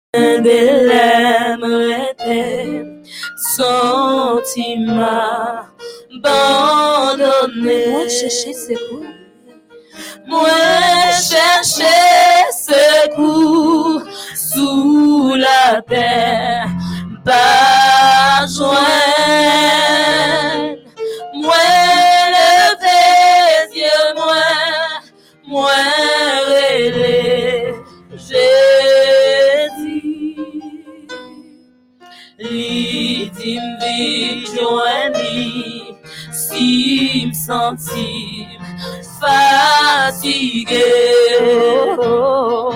l'aimerais sentiment abandonné. Moi chercher secours. Moi chercher secours sous la terre, pas joindre. Moi lever yeux, moi rêver Jésus. Li dit m'vit joindre si m'sentir fatigué. Oh,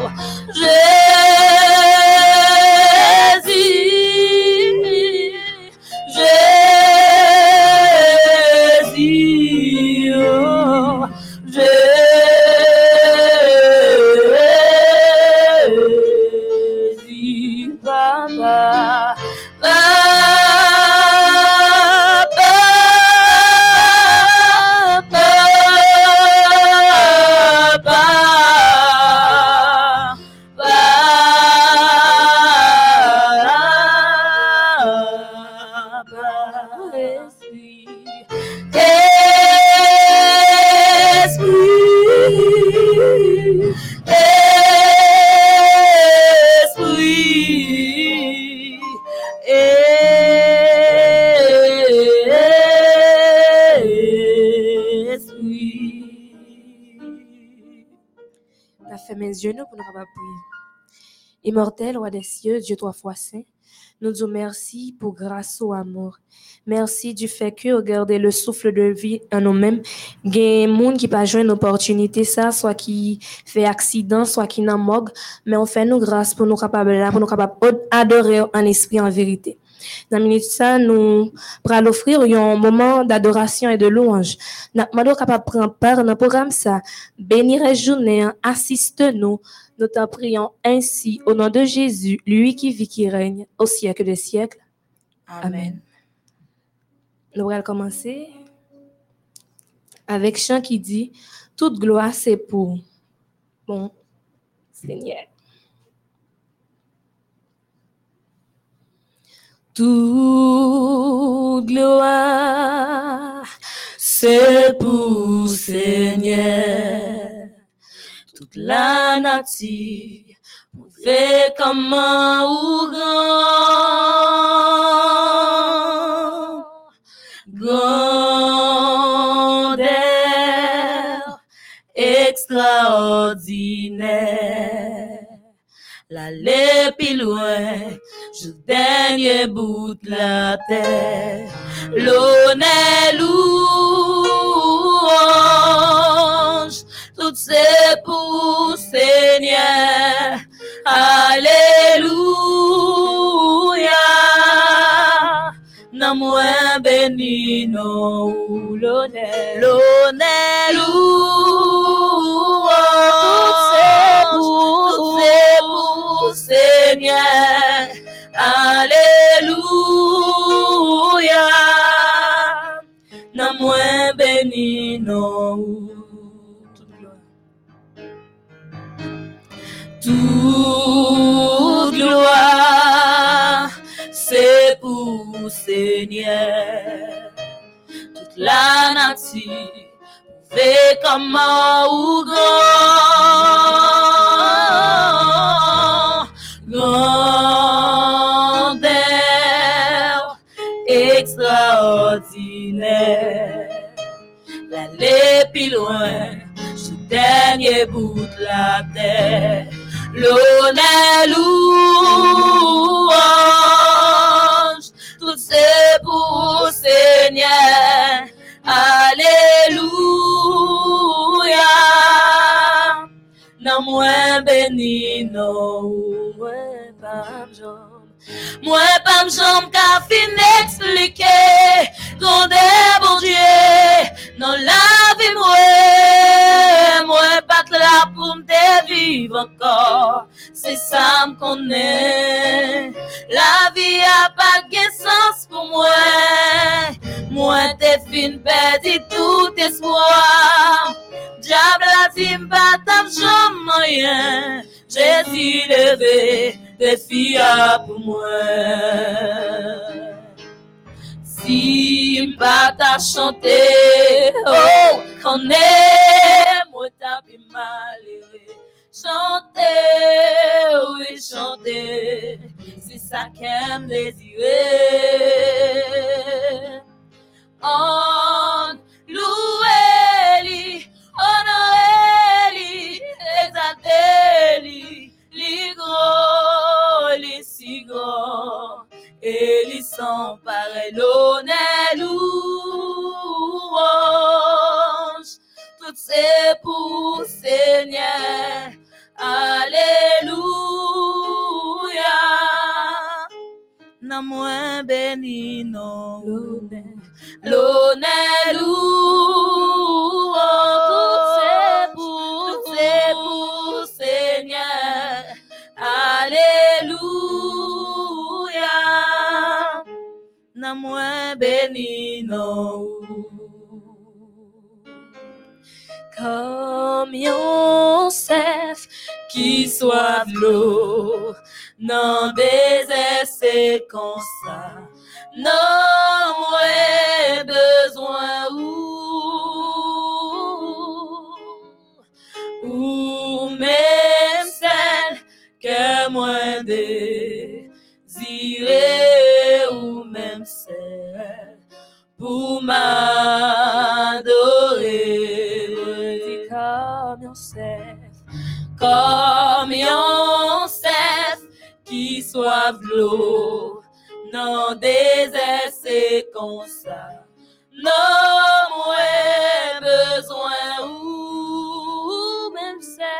Jésus, Jésus, oh, Jésus, Papa, Mes yeux nous pour nous capables prier. Immortel, roi des cieux, Dieu trois fois saint, nous disons merci pour grâce au amour. Merci du fait que regardez le souffle de vie en nous-mêmes. Il y a des gens qui pas jouer une opportunité ça, soit qui fait accident, soit qui n'a morgue, mais on fait nous grâce pour nous capables là, pour nous capables adorer en esprit en vérité. Dans la minute ça, nous pourrons offrir un moment d'adoration et de louange. Nous sommes capables de prendre part dans le programme ça. Bénir la journée, assiste-nous. Nous t'en prions ainsi au nom de Jésus, lui qui vit, qui règne au siècle des siècles. Amen. Nous allons commencer avec chant qui dit « Toute gloire c'est pour bon Seigneur ». Toute gloire, c'est pour Seigneur. Toute la nature, fait comment ou grandeur extraordinaire. L'aller plus loin, je dernier bout de la terre. L'honneur, louange, tout c'est pour Seigneur. Alléluia. Non moins béni, non l'honneur, louange, tout c'est pour Seigneur. Alléluia. Non moins béni, non. Toute gloire, c'est pour Seigneur. Toute la nature, fait comment ou grandeur extraordinaire. L'aller plus loin, ce dernier bout de la terre. L'honneur, louange, tout c'est pour Seigneur. Alléluia. Non moins béni, non moins pas jambe. Moi pas jambe qu'a fin expliquer. Grandeur bon Dieu, non la vie moi pas là pour me vivre encore. C'est ça me connaît. La vie a pas de sens pour moi. Moi t'es fin perdu tout espoir. Diable a dit m'pas t'as jamais rien. Jésus levé, défi pour moi. Si pas t'a chanté, oh, qu'on est, moi t'as pu malheureux. Chanter, oui, chanter, c'est ça qu'aime désirer. On louer, honorer, exalter, li gros, li si gros, et li sans pareil, l'honneur louange, tout c'est pour Seigneur, alléluia, n'a moins béni non, l'honneur louange, tout c'est pour Seigneur, alléluia, n'a moins béni non. Comme yon chef qui soif l'eau, non désert c'est comme ça, non moi besoin ou même celle que moi désirer ou même celle pour m'adorer comme yon chef qui soif l'eau, non désert c'est comme ça, non moi besoin ou même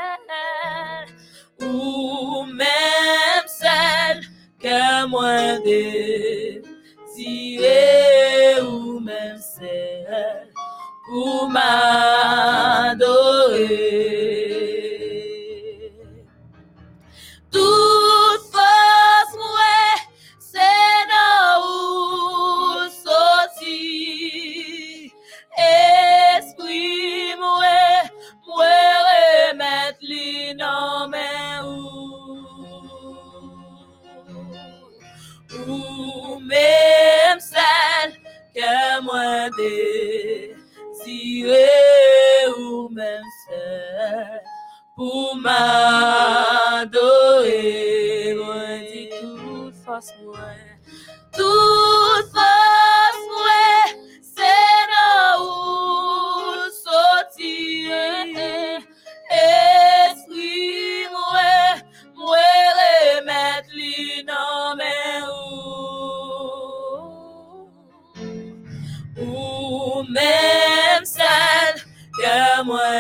celle que moi désirer ou même celle pour m'adorer. Toute force moi c'est dans où sortir, esprit moi remettre li dans mes ou même celle que moi désirer ou même celle pour m'adorer. Moi dis toute force moi c'est dans où sortir, esprit moi remettre li dans mes ou même celle que moi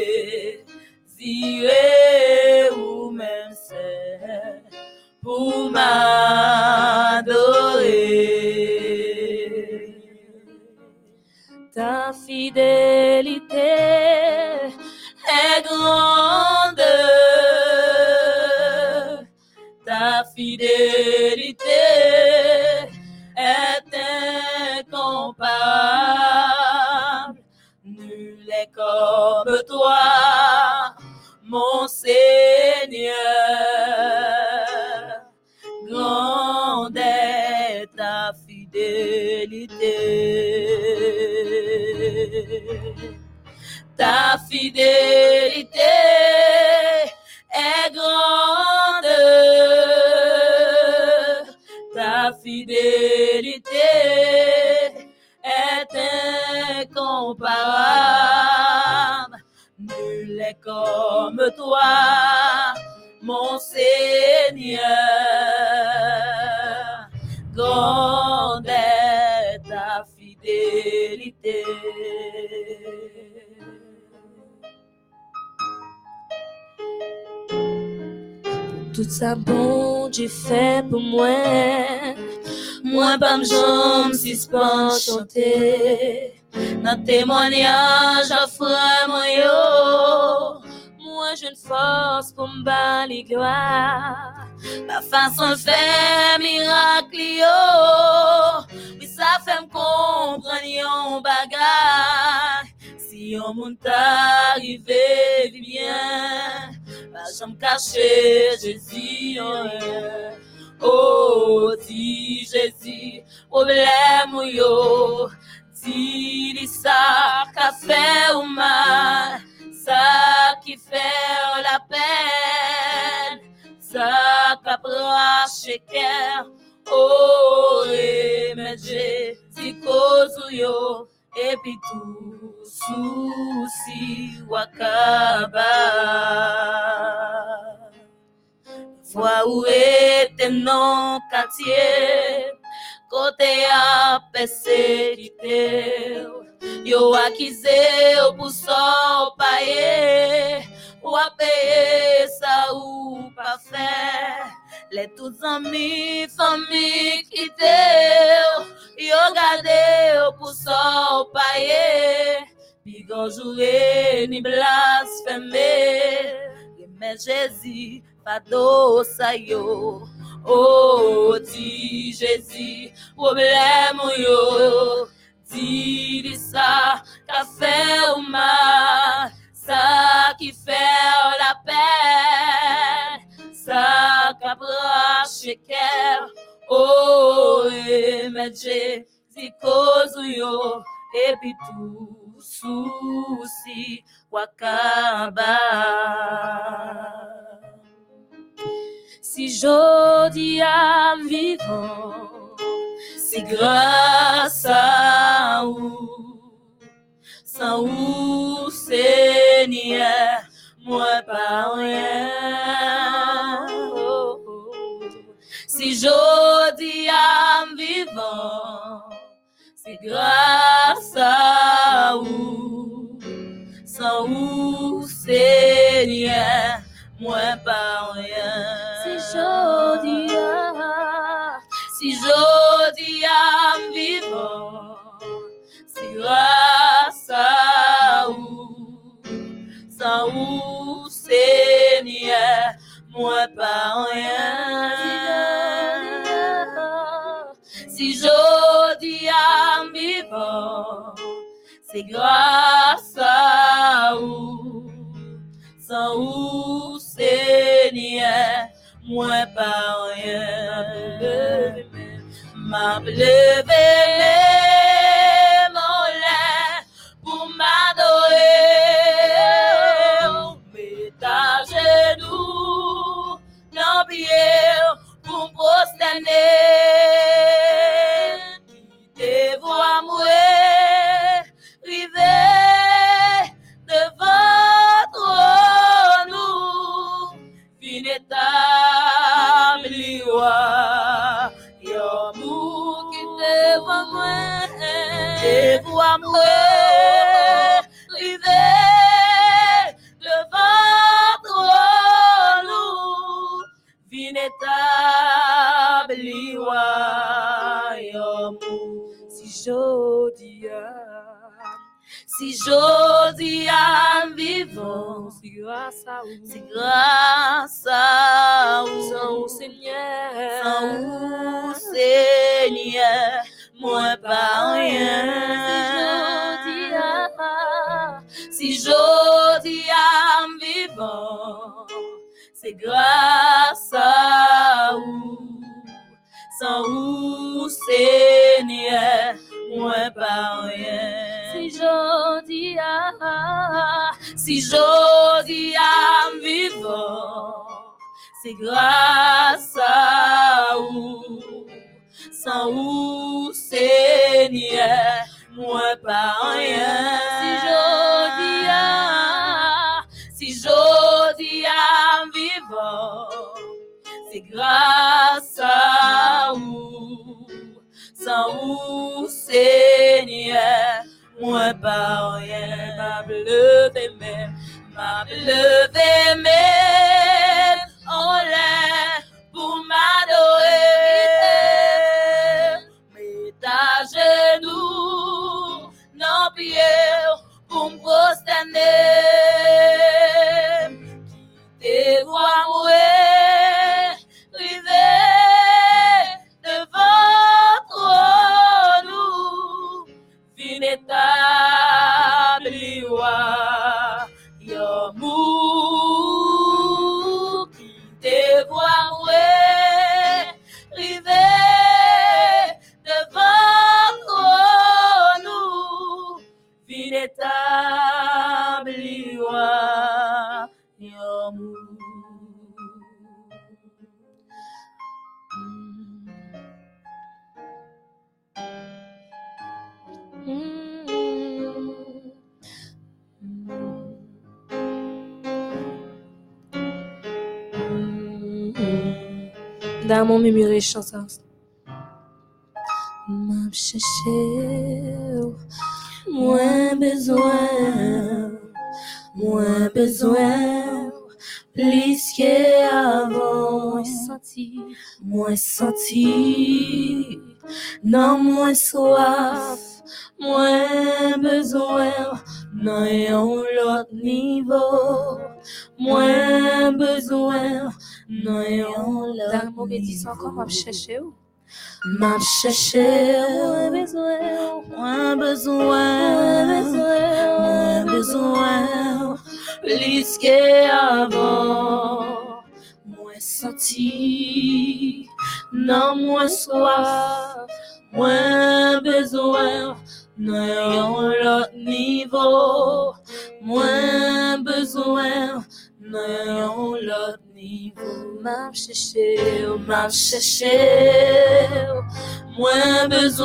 désirer ou même celle pour m'adorer. Ta fidélité est grande, ta fidélité est incomparable, nul est comme toi, mon Seigneur. Grande est ta fidélité. Ta fidélité est grande, ta fidélité est incomparable, nul est comme toi, mon Seigneur. Grande est ta fidélité. Tout ça bon Dieu fait pour moi, moi pas m'jambe si c'est pas chanter. Dans témoignage à frère moi moi j'ai une force pour me battre les gloires. Ma façon de faire miracle yo, mais ça fait me comprendre yon bagay. Si on monte arrivé bien, pas j'aime cacher Jésus, oh, dis Jésus, problème ou yo, dis ça, qu'a fait ou mal, ça qui fait la peine, ça qu'a braché cœur, oh, et mais Jésus cause ou yo, et puis tout souci wakaba. Fois où était non quartier, côté à persécuté, yo accusé pour son payer, ou à payer ça ou pas faire. Les tous amis, famille quitté, yo gardé pour son payer, puis gon jouer ni blasphémer, mais Jésus Pado sa yo, oh, di Jésus, problème yo, di ça, qu'a fait ou mal, ça qui fait la peine, ça qu'a braché cœur, oh, mais Jésus cause yo, et puis tout souci, wakaba. Si j'odie à vivant, c'est grâce à vous, sans vous, Seigneur, moi pas rien. Oh, oh. Si j'odie à vivant, c'est grâce à vous, sans vous, Seigneur, moi pas rien. Si j'odie à vivant, c'est grâce à vous, sans vous, Seigneur, moi pas rien. Si j'odie à vivant, c'est grâce à vous, sans vous, Seigneur, moi pas rien. M'a levé mon lait pour m'adorer, mets à genoux, non pied pour me prosterner, tes voix mourir, river devant nous, inétabli-wa, yo mou qui te voit moi, te voit moi, river devant nous, inétabli-wa, yo mou. Si j'odie à vivant, c'est grâce à vous, c'est grâce à vous, sans vous, Seigneur, sans vous, Seigneur, moi pas rien. Si j'odie à vivant, c'est grâce à vous, sans vous, Seigneur, moi pas rien. Si j'odie à vivant, c'est grâce à vous, sans vous, Seigneur, moi pas rien. Si j'odie à vivant, c'est grâce à vous, sans vous, Seigneur, moi pas rien. M'a levé même en l'air pour m'adorer, mets à genoux, non pied pour me prosterner, tes voix mourir, river devant nous, inétabli-wa, yo mou. Dans mon murmure chanson. M'a cherché, moins besoin, plus qu'avant, moins senti, non moins soif, moins besoin, non yon l'autre niveau, moins besoin, non yon l'autre Dans mon médisant, comme m'a cherché où? M'a cherché, moins besoin, plus qu'avant, moins senti, non moins soif, moins besoin, non yon l'autre niveau, moins besoin, non yon l'autre niveau. M'a cherché, moins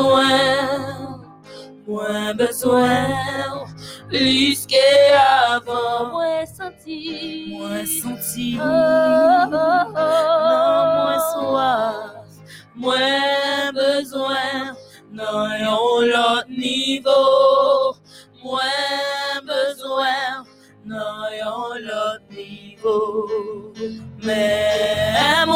besoin, plus qu'avant, moins senti, non moins soif, moins besoin, non yon l'autre niveau, moins besoin, non yon l'autre niveau, mais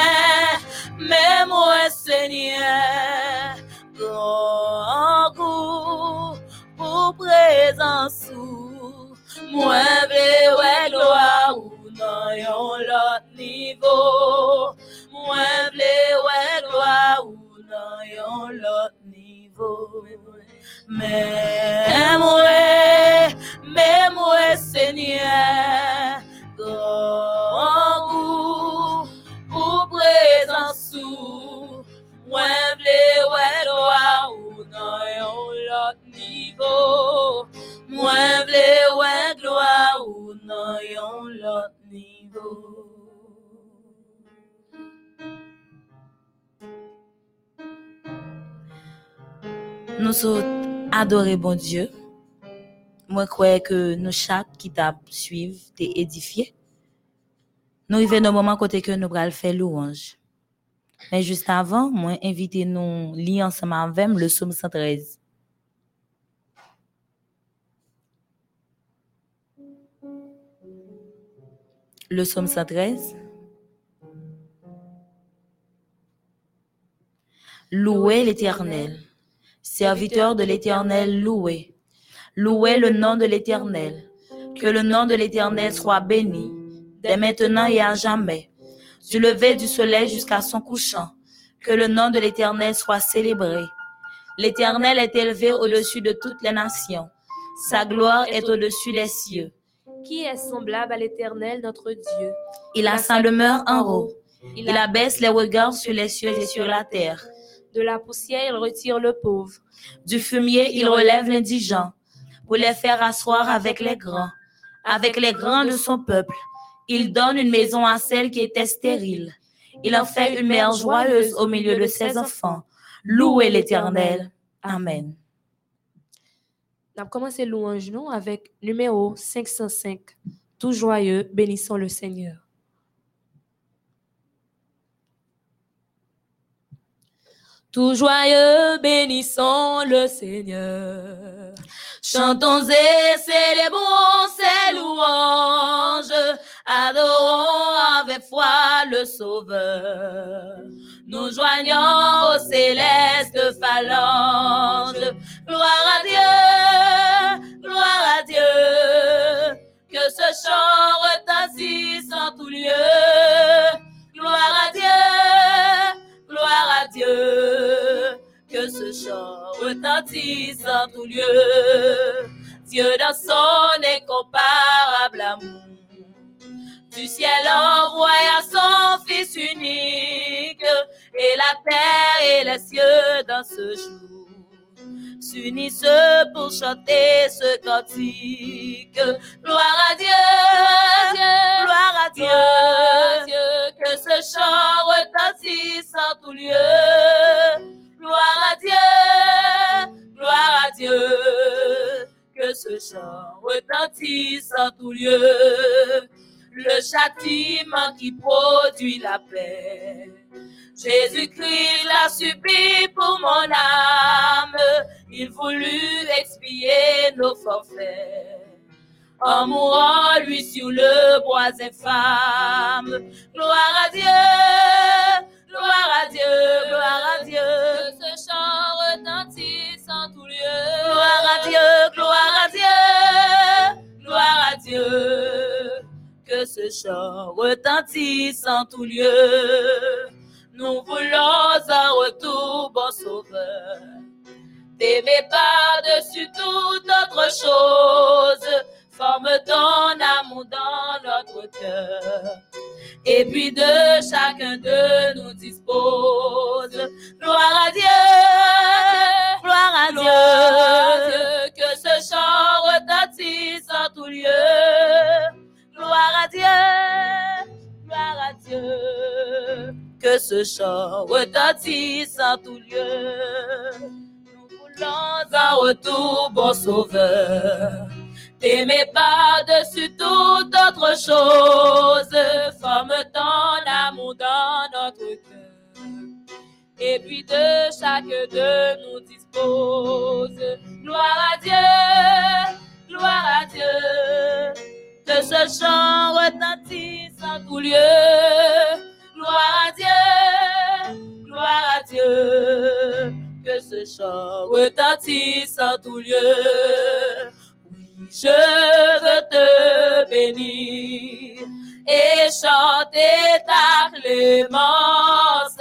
moi Seigneur, grand goût pour présence ou moi vle ouais gloire ou non yon l'autre niveau, moi vle ouais gloire ou non yon l'autre niveau, mais moi Seigneur, grand goût pour présence ou moi vle ouais gloire ou non yon l'autre niveau, moi vle ouais gloire ou non yon l'autre niveau. Nous autres adorer bon Dieu. Moi crois que nous chaque qui t'a suivre t'es édifié. Nous arrivons dans moment côté que nous pral faire louange. Mais juste avant, moi inviter nous lire ensemble avec le psaume 113. Le psaume 113. Louez l'Éternel. Serviteur de l'Éternel, louez. Louez le nom de l'Éternel. Que le nom de l'Éternel soit béni, dès maintenant et à jamais. Du lever du soleil jusqu'à son couchant. Que le nom de l'Éternel soit célébré. L'Éternel est élevé au-dessus de toutes les nations. Sa gloire est au-dessus des cieux. Qui est semblable à l'Éternel, notre Dieu? Il a sa demeure en haut. Il abaisse les regards sur les cieux et sur la terre. De la poussière, il retire le pauvre. Du fumier, il relève l'indigent, pour les faire asseoir avec les grands de son peuple. Il donne une maison à celle qui était stérile. Il en fait une mère joyeuse au milieu de ses enfants. Louez l'Éternel. Amen. On a commencé louange nous avec numéro 505. Tout joyeux, bénissons le Seigneur. Tout joyeux, bénissons le Seigneur. Chantons et célébrons ses louanges. Adorons avec foi le Sauveur. Nous joignons aux célestes phalanges. Gloire à Dieu. Que ce chant retentisse en tout lieu. Gloire à Dieu, que ce chant retentisse en tout lieu. Dieu dans son incomparable amour, du ciel envoya son Fils unique, et la terre et les cieux dans ce jour s'unissent pour chanter ce cantique. Gloire à Dieu, que ce chant retentisse en tout lieu. Gloire à Dieu, que ce chant retentisse en tout lieu. le châtiment qui produit la paix. Jésus-Christ l'a subi pour mon âme, il voulut expier nos forfaits. En mourant, lui, sur le bois infâme. Gloire à Dieu, gloire à Dieu, gloire à Dieu. Que ce chant retentisse en tout lieu. Gloire à Dieu, gloire à Dieu, gloire à Dieu. Que ce chant retentisse en tout lieu. Nous voulons un retour, bon sauveur. T'aimer par-dessus toute autre chose. Forme ton amour dans notre cœur. Et puis de chacun de nous dispose. Gloire à Dieu, gloire à Dieu. Que ce chant retentisse en tout lieu. Gloire à Dieu, gloire à Dieu. Que ce chant retentisse en tout lieu. Nous voulons un retour, bon sauveur. T'aimer par-dessus toute autre chose, forme ton amour dans notre cœur. Et puis de chaque de nous dispose. Gloire à Dieu, gloire à Dieu. Que ce chant retentisse en tout lieu. Gloire à Dieu, gloire à Dieu. Que ce chant retentisse en tout lieu. Je veux te bénir et chanter ta clémence.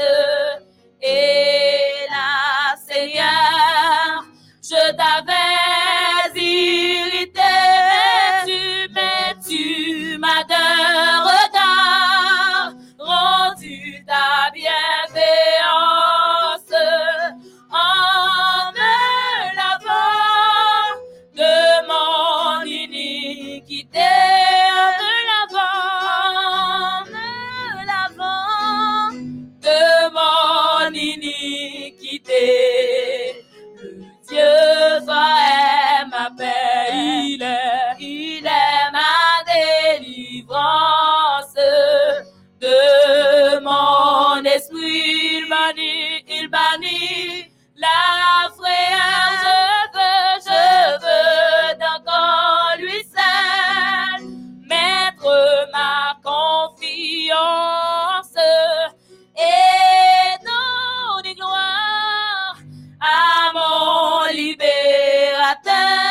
Et là, Seigneur, je t'avais irrité, mais tu m'as d'un regard rendu ta bienveillance. En me lavant de mon iniquité, me lavant de mon iniquité. Le Dieu vrai est ma paix, il est ma délivrance. De mon esprit, il bannit la frayeur. Je veux dans lui seul mettre ma confiance et donner gloire à mon libérateur.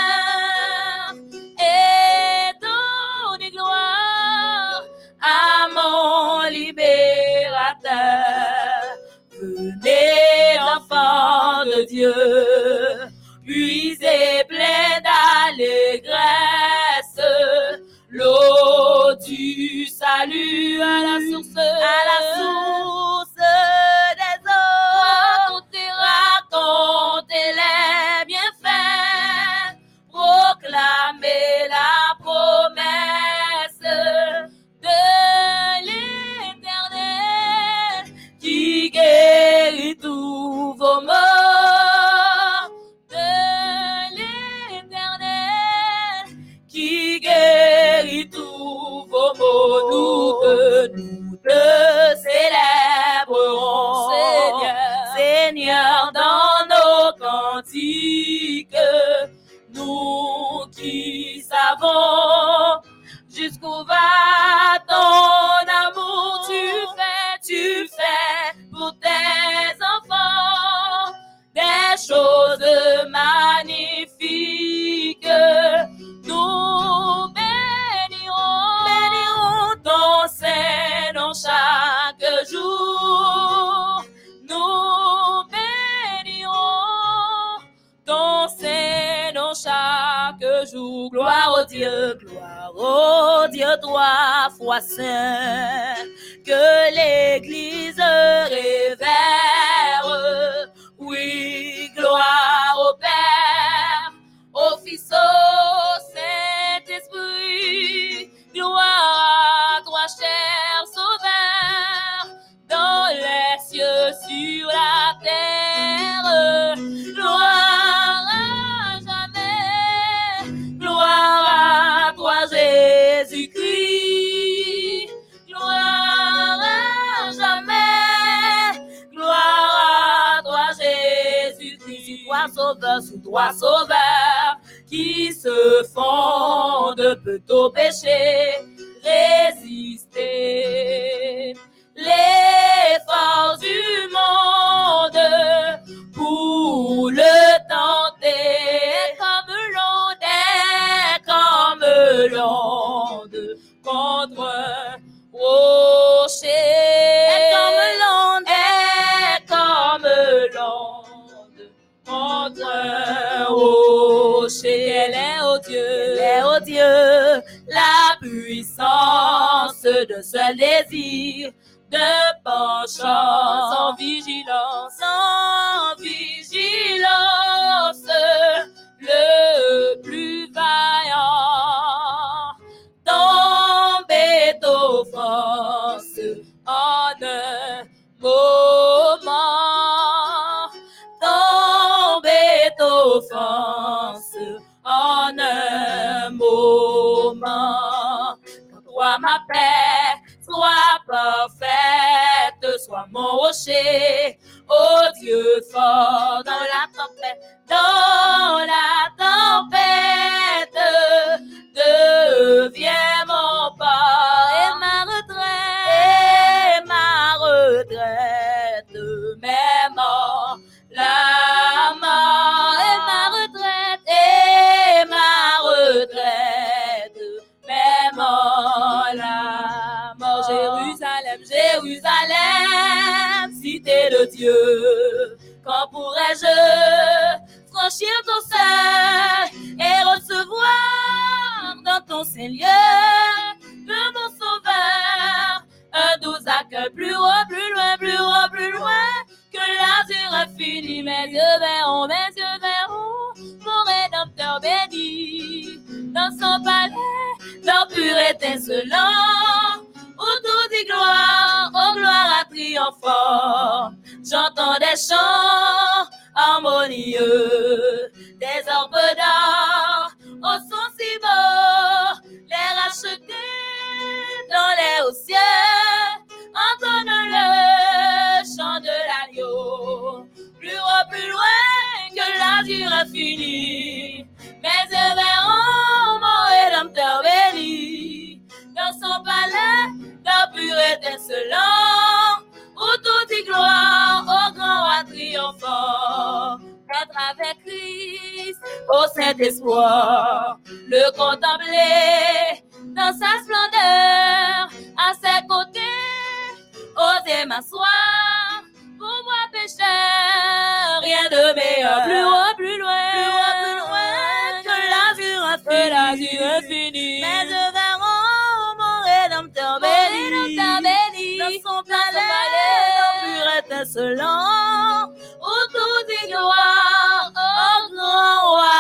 Et donner gloire à mon libérateur. Venez, enfants de Dieu, puisez plein d'allégresse l'eau du salut à la source des eaux. Racontez les bienfaits, proclamez la promesse de l'Éternel qui guérit tous vos maux. De l'Éternel qui guérit tous vos maux. Nous te célébrerons, Seigneur, dans nos cantiques. Nous qui savons jusqu'où va ton amour, tu fais pour tes enfants des choses magnifiques. Nous bénirons ton Saint-Nom chaque jour. Nous bénirons ton Saint-Nom chaque jour. Gloire au Dieu, trois fois saint, que l'Église révère. Oui, gloire au Père, au Fils, au Saint-Esprit. Gloire à toi, cher Sauveur, dans les cieux, sur la terre. Gloire à jamais, gloire à toi, Jésus-Christ. sous toi sauveur, qui se fonde peut au péché résister. Les forces du monde pour le tenter, comme l'onde contre rocher, comme l'onde contre rocher. Elle est au Dieu, la puissance de ce désir de penchant, sans vigilance, le plus vaillant tombe d'offense en un moment, tombe d'offense en un moment. Quand toi ma paix, sois parfaite, sois mon rocher, ô Dieu fort dans la tempête, deviens mon port et ma retraite, même en la mort et ma retraite, même en la mort. Jérusalem, cité de Dieu, quand pourrais-je franchir ton seuil et recevoir dans ton Seigneur de mon sauveur un doux accueil plus loin que l'azur infini. Mes yeux verront mon Rédempteur béni dans son palais d'or pur étincelant, où tout dit gloire, oh gloire à triomphant. J'entends des chants harmonieux, des orgues d'or au son si beau, les rachetés dans les hauts cieux entendent le chant de l'agneau. Plus haut, plus loin que l'azur infini, mes yeux verront mon Rédempteur béni dans son palais d'or pur étincelant, où tout dit gloire au grand roi triomphant. Être avec Christ au Saint-Espoir, le contempler dans sa splendeur, à ses côtés, oser m'asseoir pour moi pécheur, rien de meilleur. Plus haut, plus loin que l'azur infini, mais je verrai mon Rédempteur béni dans son palais pur étincelant, où tout dit gloire au grand roi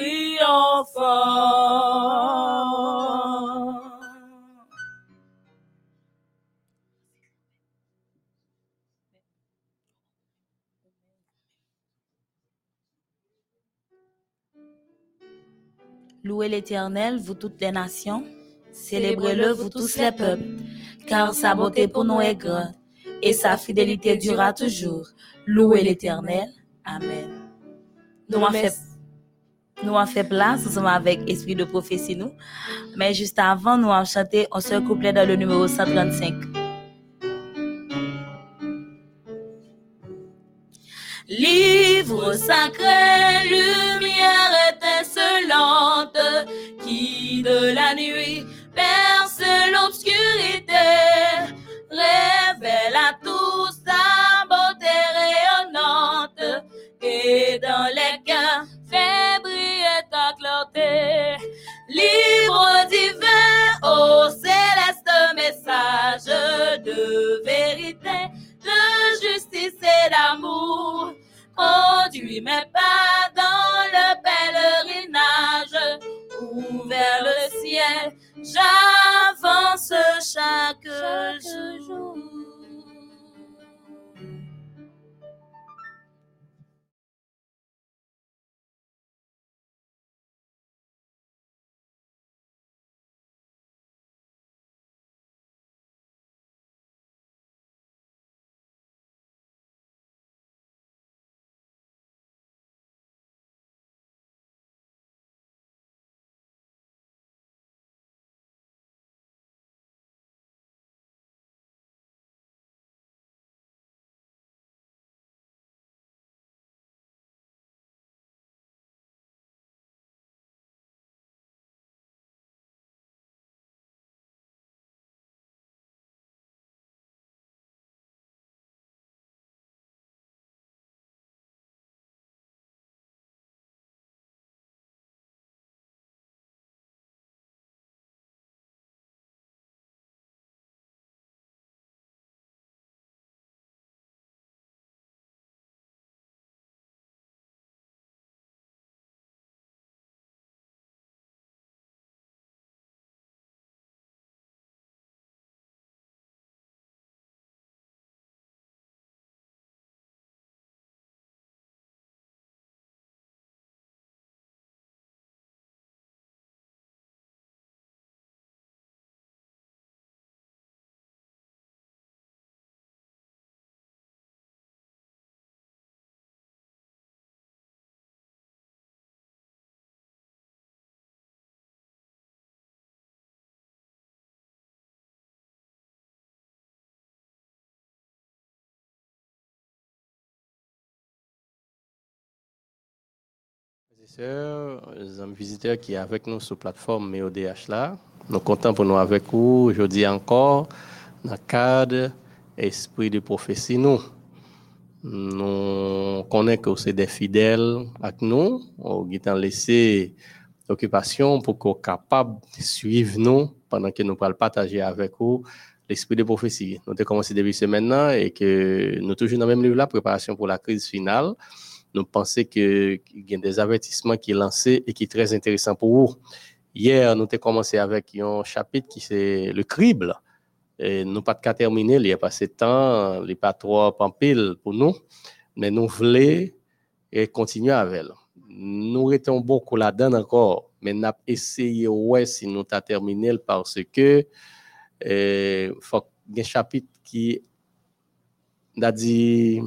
triomphant. Louez l'Éternel, vous toutes les nations, célébrez-le, vous tous les peuples, car sa bonté pour nous est grande, et sa fidélité durera toujours. Louez l'Éternel. Amen. Nous avons fait place ensemble avec Esprit de prophétie, nous. Mais juste avant, nous avons chanté un seul couplet dans le numéro 135. Livre sacré, lumière étincelante, qui de la nuit perce l'obscurité, révèle à tous sa beauté rayonnante, et dans les cœurs fait briller ta clarté. Livre divin, ô céleste message de vérité, de justice et d'amour, conduis mes pas dans le pèlerinage, où vers le ciel j'avance chaque jour. et sœurs, les amis visiteurs qui sont avec nous sur la plateforme MEODH là, nous comptons pour nous avec vous aujourd'hui encore dans le cadre esprit de prophétie nous. Nous connaissons que c'est des fidèles avec nous, on a laissé occupation pour qu'on soit capable de suivre nous pendant que nous parlons partager avec vous l'esprit de prophétie. Nous avons commencé depuis ce maintenant et que nous toujours dans le même livre là, préparation pour la crise finale. Nous pensons qu'il y a des avertissements qui sont lancés et qui sont très intéressants pour vous. Hier, nous avons commencé avec un chapitre qui c'est le crible. Et nous pas de terminer, il y a passé de temps, il n'est pas trop en pile pour nous, mais nous voulons continuer avec elle. Nous étions beaucoup là-dedans encore, mais nous avons essayé, ouais, si nous avons terminé parce que faut qu'il y ait un chapitre qui a dit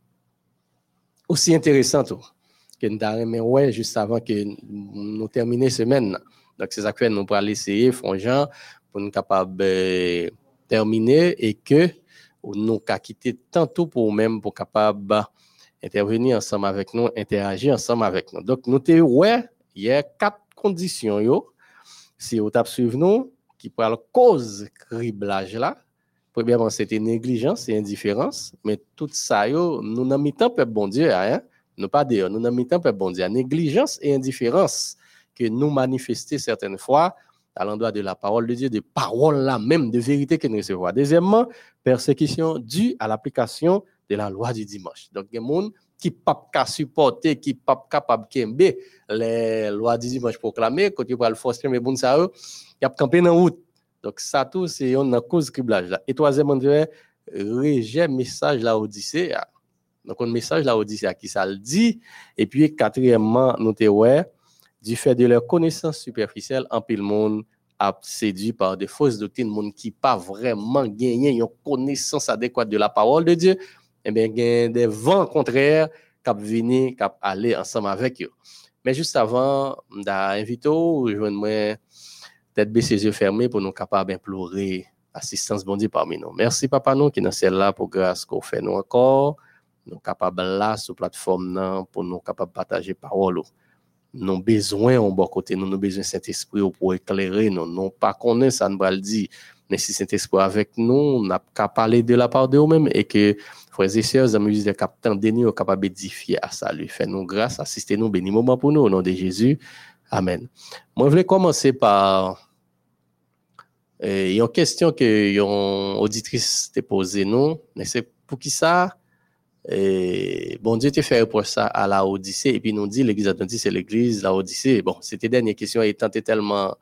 aussi intéressant que nous avons ouais juste avant que nous terminions la semaine. Donc c'est ça que nous pourrons essayer, Fonjean, pour nous capables terminer et que nous avons quitté tantôt pour même pour capable intervenir ensemble avec nous, interagir ensemble avec nous. Donc nous te ouais, il y a 4 conditions yo si vous t'a suivre nous qui parle cause criblage là. Premièrement, c'était négligence et indifférence, mais tout ça yo nous n'en mitant peuple bon Dieu hein. Nous pas dire nous n'en mitant peuple bon Dieu, négligence et indifférence que nous manifester certaines fois à l'endroit de la parole de Dieu, de parole là même, de vérité que nous recevons. Deuxièmement, persécution due à l'application de la loi du dimanche. Donc, il y a des gens qui ne peuvent pas supporter, qui ne peuvent pas capable de les lois du dimanche proclamées, quand ils vont le forcer, mais bon, ça, ils ont campé dans la route. Donc, ça, tout, c'est une cause criblage là. Et troisièmement, rejet message la Odyssée. Donc, un message la Odyssée qui ça le dit. Et puis, quatrièmement, nous te ouais, du fait de leur connaissance superficielle, en pile monde a séduit par des fausses doctrines, monde qui pas vraiment gagné une connaissance adéquate de la parole de Dieu, et bien gagne des vents contraires qui venir, qui aller ensemble avec eux. Mais juste avant d'inviter rejoindre tête baissée, yeux fermés pour nous capables d'implorer assistance bon Dieu parmi nous. Merci papa nous qui dans celle-là pour grâce qu'on fait nous encore, nous capables là sur plateforme là pour nous capables partager parole. Nous avons besoin en bon côté, nous avons besoin de Saint-Esprit pour éclairer nous. Non pas connaître ça, nous va le dire. Mais si Saint-Esprit avec nous, on a qu'à parler de la part de nous-mêmes et que, frères et sœurs, amis de capitaine Denis, sont capables d'édifier à ça. Lui fait nous grâce, assistez-nous, béni moment pour nous, au nom de Jésus. Amen. Moi, je voulais commencer par une question que une auditrice t'a posée, nous. Mais c'est pour qui ça? Et bon Dieu te fait pour ça à la Odyssée et puis nous dit l'église adventiste c'est l'église la Odyssée. Bon, c'était dernière question étant tellement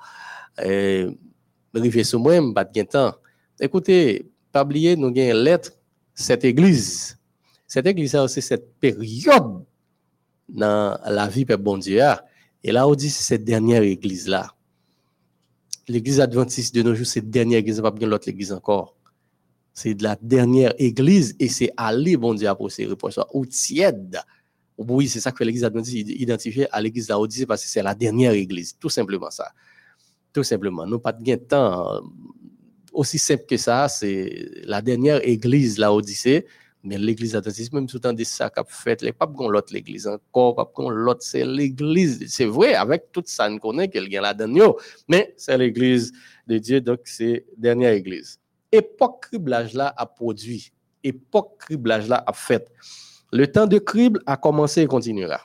rivé sur moi, pas de temps. Écoutez, pas oublier nous gagne lettre cette église. Cette église a aussi cette période dans la vie de bon Dieu et la Odyssée cette dernière église là. L'église adventiste de nos jours cette dernière église, pas bien l'autre église encore. C'est de la dernière église et c'est aller, bon Dieu, pour ces réponses ou tiède. Oui, c'est ça que l'église adventiste identifiée à l'église de la Odyssée parce que c'est la dernière église. Tout simplement ça. Tout simplement. Nous pas de temps. Aussi simple que ça, c'est la dernière église, la Odyssée. Mais l'église adventiste, même tout le temps de ça qu'a fait, les papes ont l'autre l'église encore, papes ont l'autre, c'est l'église. C'est vrai, avec tout ça, nous connaissons qu'elle vient là-dedans. Mais c'est l'église de Dieu, donc c'est la dernière église. Époque criblage là a produit, époque criblage là a fait. Le temps de crible a commencé et continuera.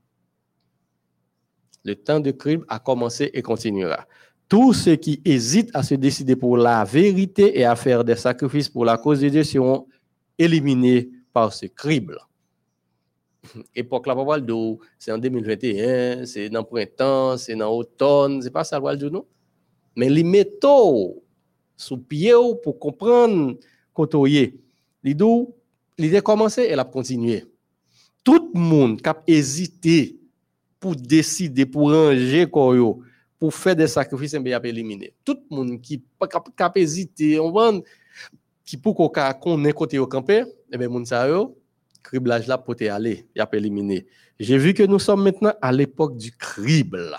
Le temps de crible a commencé et continuera. Tous ceux qui hésitent à se décider pour la vérité et à faire des sacrifices pour la cause de Dieu seront éliminés par ce crible. Époque là, pas de c'est en 2021, c'est dans le printemps, c'est dans l'automne, c'est pas ça le non? Mais les métaux sous pied pour comprendre côtoyer. L'idée commencé et elle a continué. Tout le monde qui a hésité pour décider, pour ranger pour faire des sacrifices, il a éliminé. Tout le monde qui a hésité, qui pour qu'on connaisse côté au campé, et bien moun sa yo, criblage là pour aller, il a éliminé. J'ai vu que nous sommes maintenant à l'époque du crible.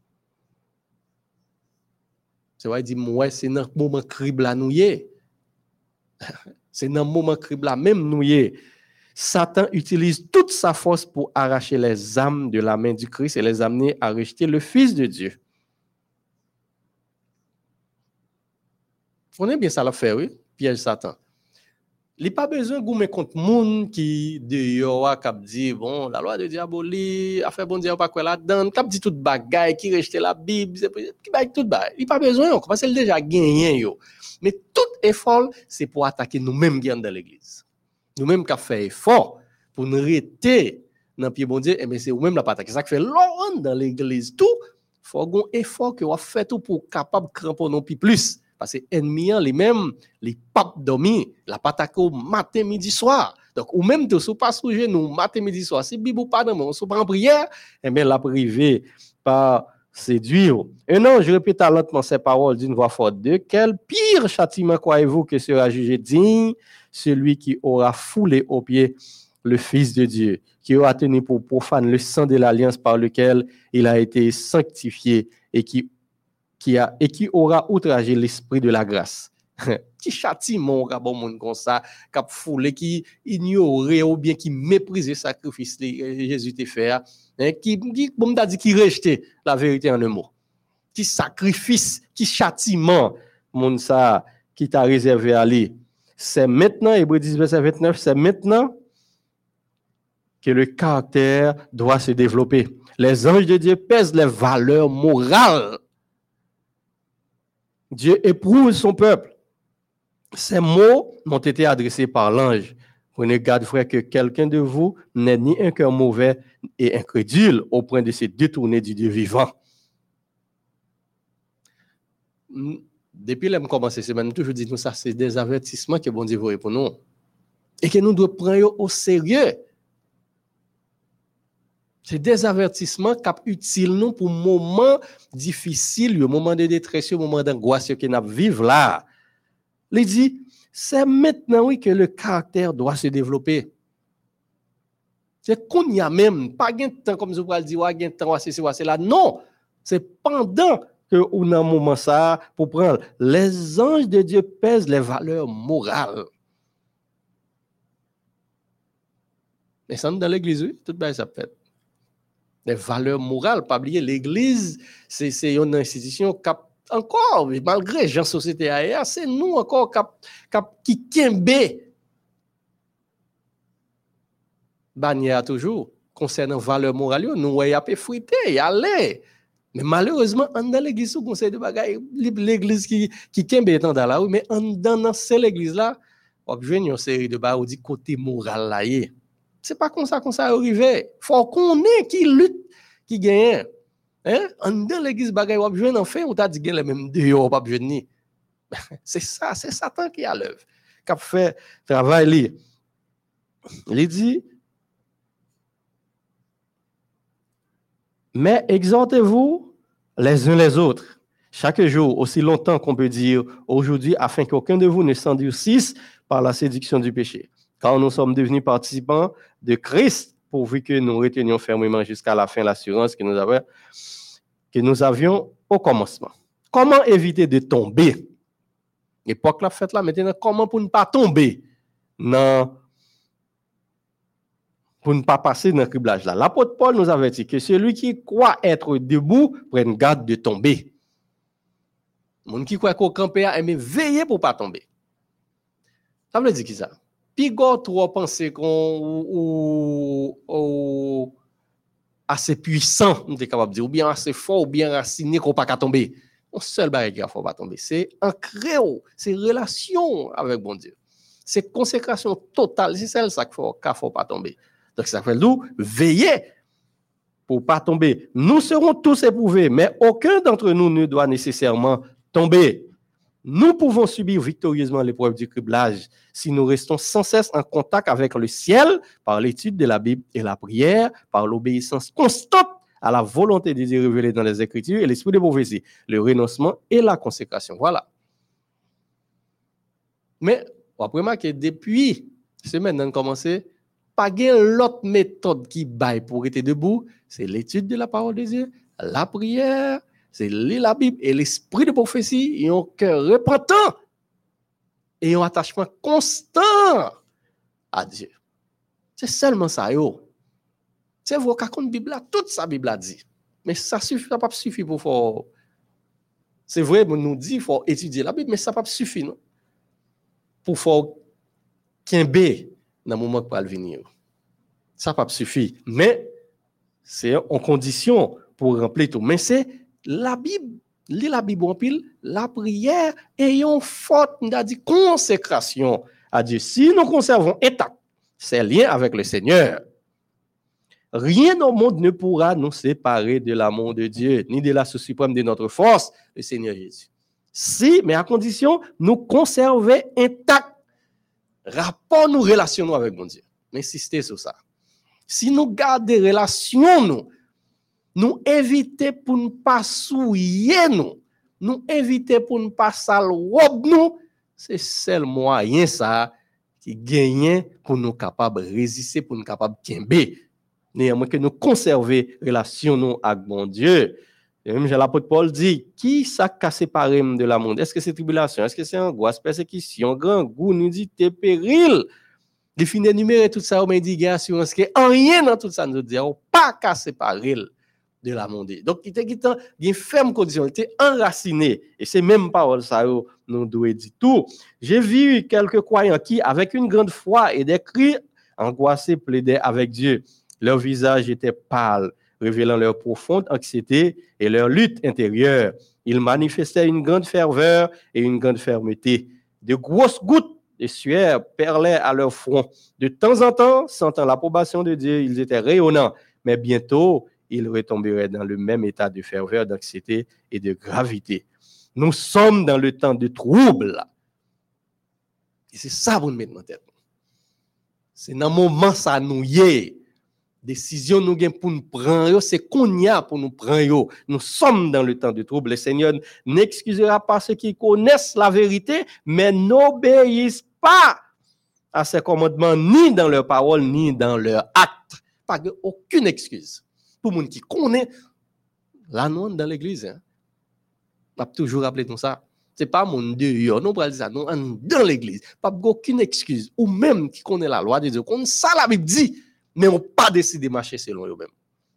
C'est vrai, dit moi c'est dans le moment crible là nous y est. C'est dans le moment crible là même nous y est. Satan utilise toute sa force pour arracher les âmes de la main du Christ et les amener à rejeter le Fils de Dieu. On aime bien ça le faire, oui, piège Satan. Il n'y a pas besoin de goumer contre moun qui dehors cap dit bon la loi de diaboli a fait bon Dieu pas quoi là-dedans cap dit toute bagaille qui rejette la Bible qui bail toute bagaille. Il n'y a pas besoin parce qu'il déjà gagné yo. Mais tout effort c'est pour attaquer nous-mêmes qui dans l'église. Nous-mêmes qui fait effort pour nous rester dans pied bon Dieu et mais c'est nous-mêmes la pas attaquer. Ça fait longtemps dans l'église tout faut gon effort que on fait tout pour capable cramponner plus. Parce que l'ennemi, les mêmes, les papes dormi, la pataque au matin, midi, soir. Donc, ou même de pas sous nous matin, midi, soir. Si Bible pas dans mon, on pas en prière, eh bien, la privé par séduire. Et non, je répète lentement ces paroles d'une voix forte. De quel pire châtiment croyez-vous que sera jugé digne celui qui aura foulé aux pieds le Fils de Dieu, qui aura tenu pour profane le sang de l'alliance par lequel il a été sanctifié et qui aura outragé l'esprit de la grâce. Qui châtiment bon monde comme ça, qui foulé, qui ignorait ou bien qui méprisait le sacrifice que Jésus t'a fait, qui rejetait la vérité en un mot. Qui sacrifice, qui châtiment, monde ça qui t'a réservé à lui. C'est maintenant, Hébreux 10, verset 29, c'est maintenant que le caractère doit se développer. Les anges de Dieu pèsent les valeurs morales. Dieu éprouve son peuple. Ces mots m'ont été adressés par l'ange. Prenez garde, frère, que quelqu'un de vous n'ait ni un cœur mauvais et incrédule au point de se détourner du Dieu vivant. Depuis que j'ai commencé cette semaine, toujours dit nous ça, c'est des avertissements que bon Dieu veut pour nous. Et que nous devons prendre au sérieux. C'est des avertissements qui sont utiles nous pour moments difficiles, moments de détresse, moments d'angoisse que nous vivons là. Il dit, c'est maintenant oui que le caractère doit se développer. C'est qu'on y a même, pas de temps comme je vous le dire, pas de temps, c'est là. Non, c'est pendant que on a un moment ça pour prendre. Les anges de Dieu pèsent les valeurs morales. Et ça, dans l'église, oui, tout bien ça fait. Les valeurs morales, pas oublier, l'église, c'est une institution qui encore, malgré les gens de société ailleurs, c'est nous encore qui kembe. Bannière toujours, concernant valeurs morales, nous, il y a pas fruité, il y a l'air. Mais malheureusement, on dans l'église, au conseil de bagaille, l'église qui kembe étant dans là, mais on dans cette église là, on a une série de bagailles, on dit côté moral là, c'est pas comme ça arrivé. Faut qu'on ait qui lutte, qui gagne. Hein? En dans l'église bagaille ou besoin en fait, on t'a dit gagne les mêmes dehors pas besoin ni. C'est ça, c'est Satan qui a l'œuvre. Qui a fait travail li. Il dit mais exhortez-vous les uns les autres chaque jour aussi longtemps qu'on peut dire aujourd'hui afin qu'aucun de vous ne s'endurcisse par la séduction du péché. Car nous sommes devenus participants de Christ, pourvu que nous retenions fermement jusqu'à la fin l'assurance que nous avions au commencement. Comment éviter de tomber? L'époque la fête là, maintenant, comment pour ne pas tomber? Non. Pour ne pas passer dans le criblage là. L'apôtre Paul nous avait dit que celui qui croit être debout prenne garde de tomber. Mon qui croit qu'au camper a aimé veiller pour pas tomber. Ça veut dire qui ça? Pigot trop penser qu'on ou assez puissant, on est capable de dire, ou bien assez fort, ou bien raciné qu'on pas qu'à tomber. On seul bagage qu'il faut pas tomber, c'est ancré, c'est relation avec bon Dieu. C'est consécration totale, c'est celle ça qu'il faut pas tomber. Donc ça fait nous veiller pour pas tomber. Nous serons tous éprouvés, mais aucun d'entre nous ne doit nécessairement tomber. Nous pouvons subir victorieusement l'épreuve du criblage si nous restons sans cesse en contact avec le ciel par l'étude de la Bible et la prière, par l'obéissance constante à la volonté de Dieu révélée dans les Écritures et l'esprit de prophétie, le renoncement et la consécration. Voilà. Mais, on peut remarquer, depuis semaine, on a commencé, pas l'autre méthode qui baille pour être debout, c'est l'étude de la parole de Dieu, la prière, c'est lire la Bible et l'esprit de prophétie, et un cœur repentant et un attachement constant à Dieu. C'est seulement ça, yo. C'est vous qui compte Bible là, toute sa Bible a dit. Mais ça suffit, ça pas suffit pour faire. C'est vrai, on nous dit qu'il faut étudier la Bible, mais ça pas suffit, non? Pour faire qu'un B dans le moment qui va venir. Ça pas suffit. Mais c'est en condition pour remplir tout. Mais c'est la Bible, lire la Bible en pile, la prière et une forte, on a dit, consécration à Dieu. Si nous conservons état, c'est lien avec le Seigneur. Rien au monde ne pourra nous séparer de l'amour de Dieu, ni de la source suprême de notre force, le Seigneur Jésus. Si, mais à condition, nous conserver intact rapport, nous relationnons avec mon Dieu. Insistez sur ça. Si nous gardons relations, nous éviter pour ne pas souiller nous éviter pour ne pas salrobe nous, c'est seul moyen ça qui gagne pour nous capables de résister, pour nous capables de kembe. Néanmoins que nous conserver relation nous avec mon Dieu. Et même l'apôtre Paul dit, qui ça qu'a séparé de la monde? Est-ce que c'est tribulation? Est-ce que c'est angoisse, persécution, grand goût, nudité, péril? Il finit d'énumérer tout ça, mais il dit, il y a assurance que rien dans tout ça nous dit, pas qu'à séparer de la monde. Donc, il était une ferme condition, il était enraciné. Et c'est même parole ça, nous doit dire tout. J'ai vu quelques croyants qui, avec une grande foi et des cris angoissés, plaidaient avec Dieu. Leur visage était pâle, révélant leur profonde anxiété et leur lutte intérieure. Ils manifestaient une grande ferveur et une grande fermeté. De grosses gouttes de sueur perlaient à leur front. De temps en temps, sentant l'approbation de Dieu, ils étaient rayonnants. Mais bientôt, ils retomberaient dans le même état de ferveur, d'anxiété et de gravité. Nous sommes dans le temps de trouble. Et c'est ça pour nous mettre en tête. C'est dans le moment ça nous y est. Décision nous gain pour nous prendre, c'est qu'on y a pour nous prendre. Nous sommes dans le temps de trouble. Le Seigneur n'excusera pas ceux qui connaissent la vérité, mais n'obéissent pas à ses commandements, ni dans leurs paroles, ni dans leurs actes. Pas aucune excuse. Pour les gens qui connaissent la non dans l'église, hein. On a toujours rappelé tout ça. C'est pas mon dehors, non pas ça, non dans l'église. Pas aucune excuse. Ou même qui connaît la loi de Dieu, qu'on ça la Bible dit. Mais on n'a pas décidé de marcher selon eux-mêmes.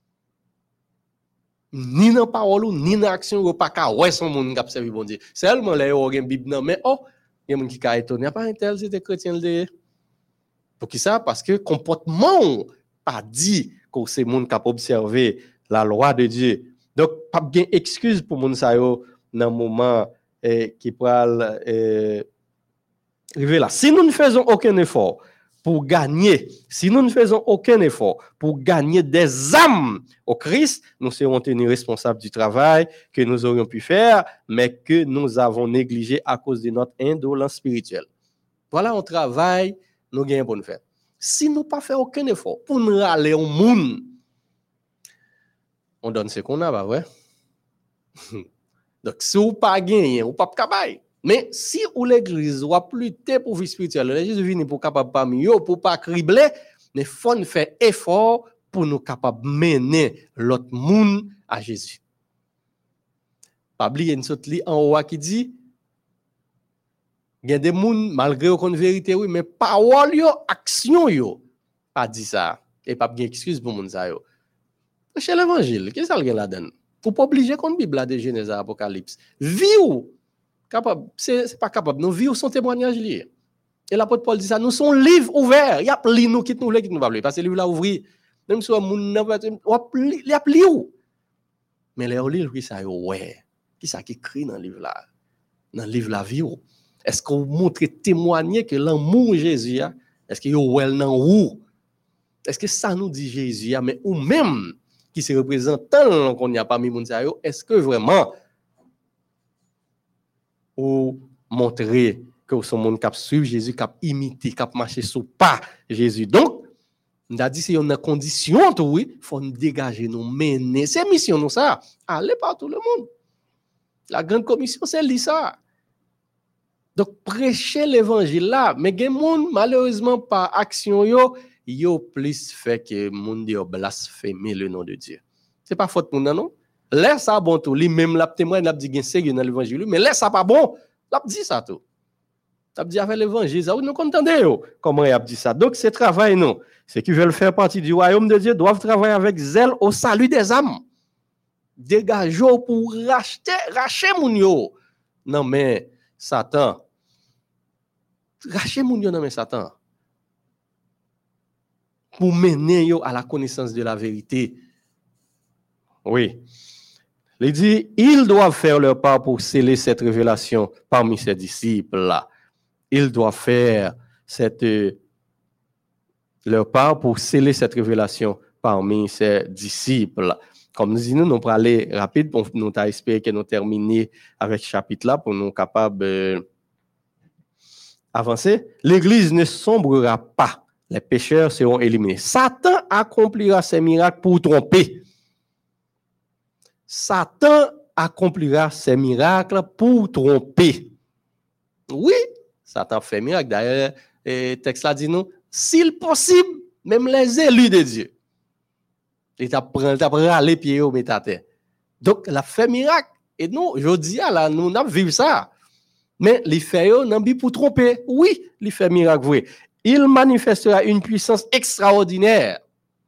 Ni dans la parole, ni dans l'action, on n'a pas qu'à ouais son monde qui a servi bon Dieu. Seulement là, on a une Bible, mais oh, il y a des gens qui ont étonné. Pas un tel, c'était chrétien. Pour qui ça? Parce que le comportement pas dit que c'est le monde qui a observé la loi de Dieu. Donc, pas de excuse pour les gens dans le moment qui peut arriver là. Si nous ne faisons aucun effort, pour gagner, si nous ne faisons aucun effort pour gagner des âmes au Christ, nous serons tenus responsables du travail que nous aurions pu faire, mais que nous avons négligé à cause de notre indolence spirituelle. Voilà un travail, nous gagnons pour nous faire. Si nous pas fait aucun effort pour nous aller au monde, on donne ce qu'on a, bah ouais. Donc, si vous pas gagné, vous pas capable. Mais si ou l'église ou plus lutter pour vie spirituelle, Jésus vient pour capable parmi eux pour pas cribler, mais faut faire effort pour nous capable mener l'autre monde à Jésus. Pas oublier une sorte li en haut qui dit il y a des monde malgré qu'on vérité oui mais parole yo action yo pas dit ça et pas bien excuse pour monde ça yo. Chez l'évangile, qu'est-ce que ça là-dedans? Faut pas obliger qu'on Bible de Genèse à Apocalypse. Vie capable, c'est pas capable. Nos vies sont témoignages liés. Et l'apôtre Paul dit ça, nous sommes livres ouverts. Il y a pli nous qui nous voulons qui nous va parce que le livre là ouvrir. Même si on il y a pli où. Mais les livres qui ça ouais. Qui ça qui écrit dans le livre là? Dans le livre la vie où? Est-ce qu'on montre témoigner que l'amour de Jésus est-ce qu'il y a well dans où? Est-ce que ça nous dit Jésus mais ou même qui se représentant qu'on n'y a pas mis mon est-ce que vraiment ou montrer que son monde cap suivre Jésus, cap imiter, cap marcher sous pas Jésus. Donc, on a dit si on a condition tout oui, faut nous dégager nous mener ces missions nous ça, aller partout le monde. La grande commission c'est ça. Donc prêcher l'évangile là, mais gen monde malheureusement par action yo plus fait que monde yo blasphémer le nom de Dieu. C'est pas faute pour non. Laisse ça bon tout, lui même la témoin l'a dit gen sérieux dans l'évangile, mais laisse ça pas bon, l'a dit ça tout. L'a dit avec l'évangile, ça nous contendez comment il a dit ça. Donc c'est travail non. Ceux qui veulent faire partie du royaume de Dieu doivent travailler avec zèle au salut des âmes. Dégageons pour racheter moun yo. Non mais Satan. Racheter moun yo non mais Satan. Pour mener yo à la connaissance de la vérité. Oui. Il dit, ils doivent faire leur part pour sceller cette révélation parmi ses disciples-là. Ils doivent faire leur part pour sceller cette révélation parmi ses disciples. Comme nous disons, nous allons aller rapide, pour nous espérer que nous terminer avec ce chapitre-là pour nous capables d'avancer. L'Église ne sombrera pas. Les pécheurs seront éliminés. Satan accomplira ses miracles pour tromper. Satan accomplira ses miracles pour tromper. Oui, Satan fait miracle. D'ailleurs, le texte là dit nous, s'il possible, même les élus de Dieu. Il t'a râlé pied au métaté. Donc, la fait miracle. Et nous, je dis là, nous n'avons vu ça. Mais les fait n'ont pas pour tromper. Oui, il fait miracle, oui. Il manifestera une puissance extraordinaire.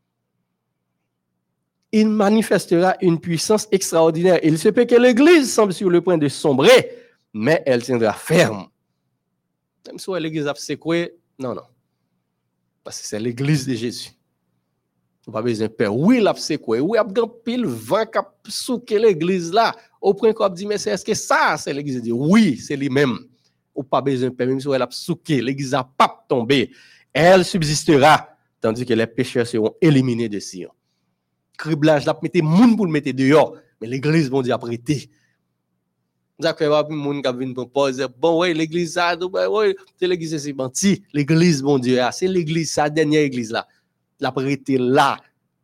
Il manifestera une puissance extraordinaire. Il se peut que l'Église semble sur le point de sombrer, mais elle tiendra ferme. Même si l'Église a secoué, non. Parce que c'est l'Église de Jésus. On pas besoin de peur. Oui, il a secoué. Oui, il y a un pile vent qui a souqué l'Église là. Au point qu'on dit, mais est-ce que ça, c'est l'Église de Dieu? Oui, c'est lui-même. Ou pas besoin de peur, même si elle a souqué. L'Église n'a pas tombé. Elle subsistera, tandis que les pécheurs seront éliminés de Sion. Criblage là, mettez moun pour le mettre dehors, mais l'église bon Dieu a prêté. Vous avez fait moun qui vient proposer bon ouais l'église ça ouais c'est l'église c'est menti, l'église bon Dieu c'est l'église ça dernière église là. La prêté là.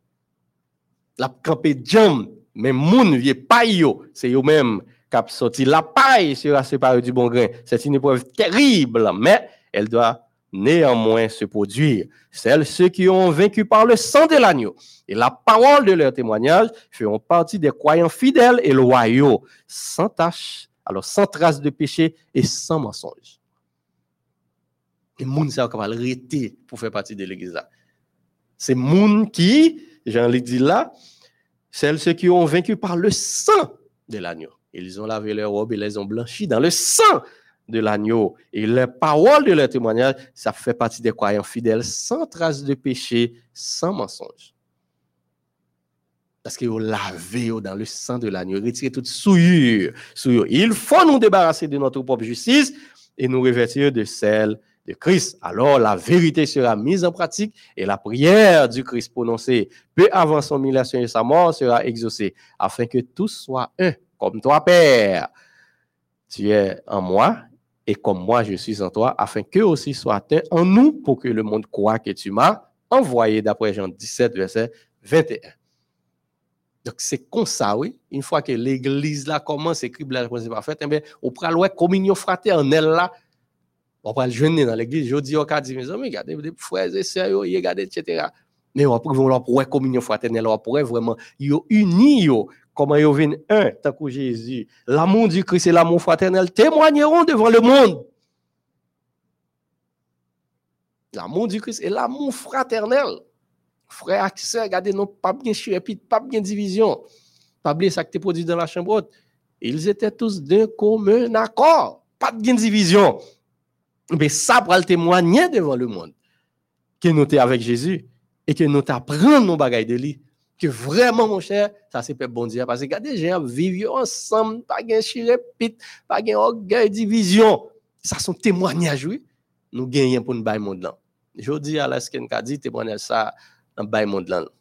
La campé jam, mais moun vieux paille yo, c'est eux même qui a sorti la paille sera séparée du bon grain. C'est une épreuve terrible, mais elle doit néanmoins se produire. Ceux qui ont vaincu par le sang de l'agneau et la parole de leur témoignage feront partie des croyants fidèles et loyaux, sans tache, alors sans trace de péché et sans mensonge. Et moun ça va arrêter pour faire partie de l'église là. C'est moun qui, Jean-Luc dit là, ceux qui ont vaincu par le sang de l'agneau. Ils ont lavé leurs robes et les ont blanchis dans le sang de l'agneau. Et les paroles de leur témoignage, ça fait partie des croyants fidèles, sans trace de péché, sans mensonge. Parce qu'ils ont lavé dans le sang de l'agneau, retiré toute souillure. Il faut nous débarrasser de notre propre justice et nous revêtir de celle de Christ. Alors la vérité sera mise en pratique et la prière du Christ prononcée peu avant son humiliation et sa mort sera exaucée, afin que tous soient un, comme toi, Père. Tu es en moi et comme moi je suis en toi, afin qu'eux aussi soient un en nous, pour que le monde croie que tu m'as envoyé, d'après Jean 17, verset 21. Donc c'est comme ça, oui. Une fois que l'église là commence, écrit la réponse parfaite, eh bien, on prend la communion fraternelle là, on va le joindre dans l'église. Je dis, on va dire, mes amis, regardez, des frères et sœurs, regardez, etc. Mais on va pour communion fraternelle, on pourrait vraiment, unis, comment ils viennent un, tant que Jésus, l'amour du Christ et l'amour fraternel témoigneront devant le monde. L'amour du Christ et l'amour fraternel. Frères et sœurs, regardez, non, pas bien chirépite, pas bien division. Pas bien ça qui est produit dans la chambre haute. Ils étaient tous d'un commun accord. Pas de division. Mais ça pour le témoigner devant le monde. Que nous sommes avec Jésus et que nous apprenons nos bagailles de lui. Que vraiment, mon cher, ça c'est pas bon Dieu. Parce que regardez, les gens vivent ensemble, pas de chirépite, pas de orgueil, division. Ça sont témoignages, oui. Nous gagnons pour nous bailler le monde là. Je dis à la ce qu'on a dit, témoignage ça dans le bail monde là.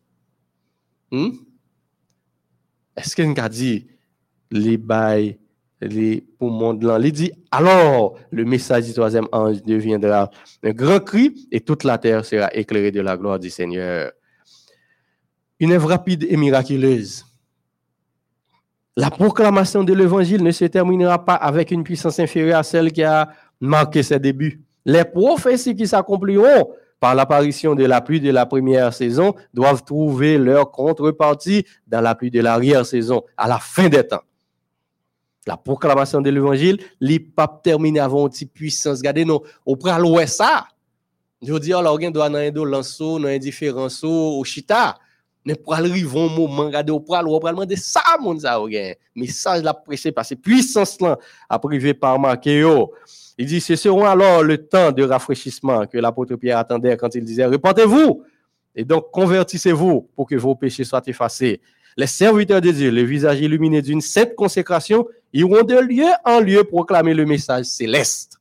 Est-ce qu'on a dit les bails pour monde là? Il dit alors le message du troisième ange deviendra un grand cri et toute la terre sera éclairée de la gloire du Seigneur. Une œuvre rapide et miraculeuse. La proclamation de l'évangile ne se terminera pas avec une puissance inférieure à celle qui a marqué ses débuts. Les prophéties qui s'accompliront par l'apparition de la pluie de la première saison doivent trouver leur contrepartie dans la pluie de l'arrière-saison, à la fin des temps. La proclamation de l'évangile, les papes terminent avant une petite puissance. Regardez, nous, au prend l'ouest ça. Je dis, alors, on doit dans indolence, dans indifférence, au chita. Mais pour arriver un moment, regarder au pral, on va demander ça, mon ça, message la prêché parce que puissance là, a privé par marqué. Il dit, ce seront alors le temps de rafraîchissement que l'apôtre Pierre attendait quand il disait, repentez-vous et donc convertissez-vous pour que vos péchés soient effacés. Les serviteurs de Dieu, le visage illuminé d'une sainte consécration, iront de lieu en lieu proclamer le message céleste.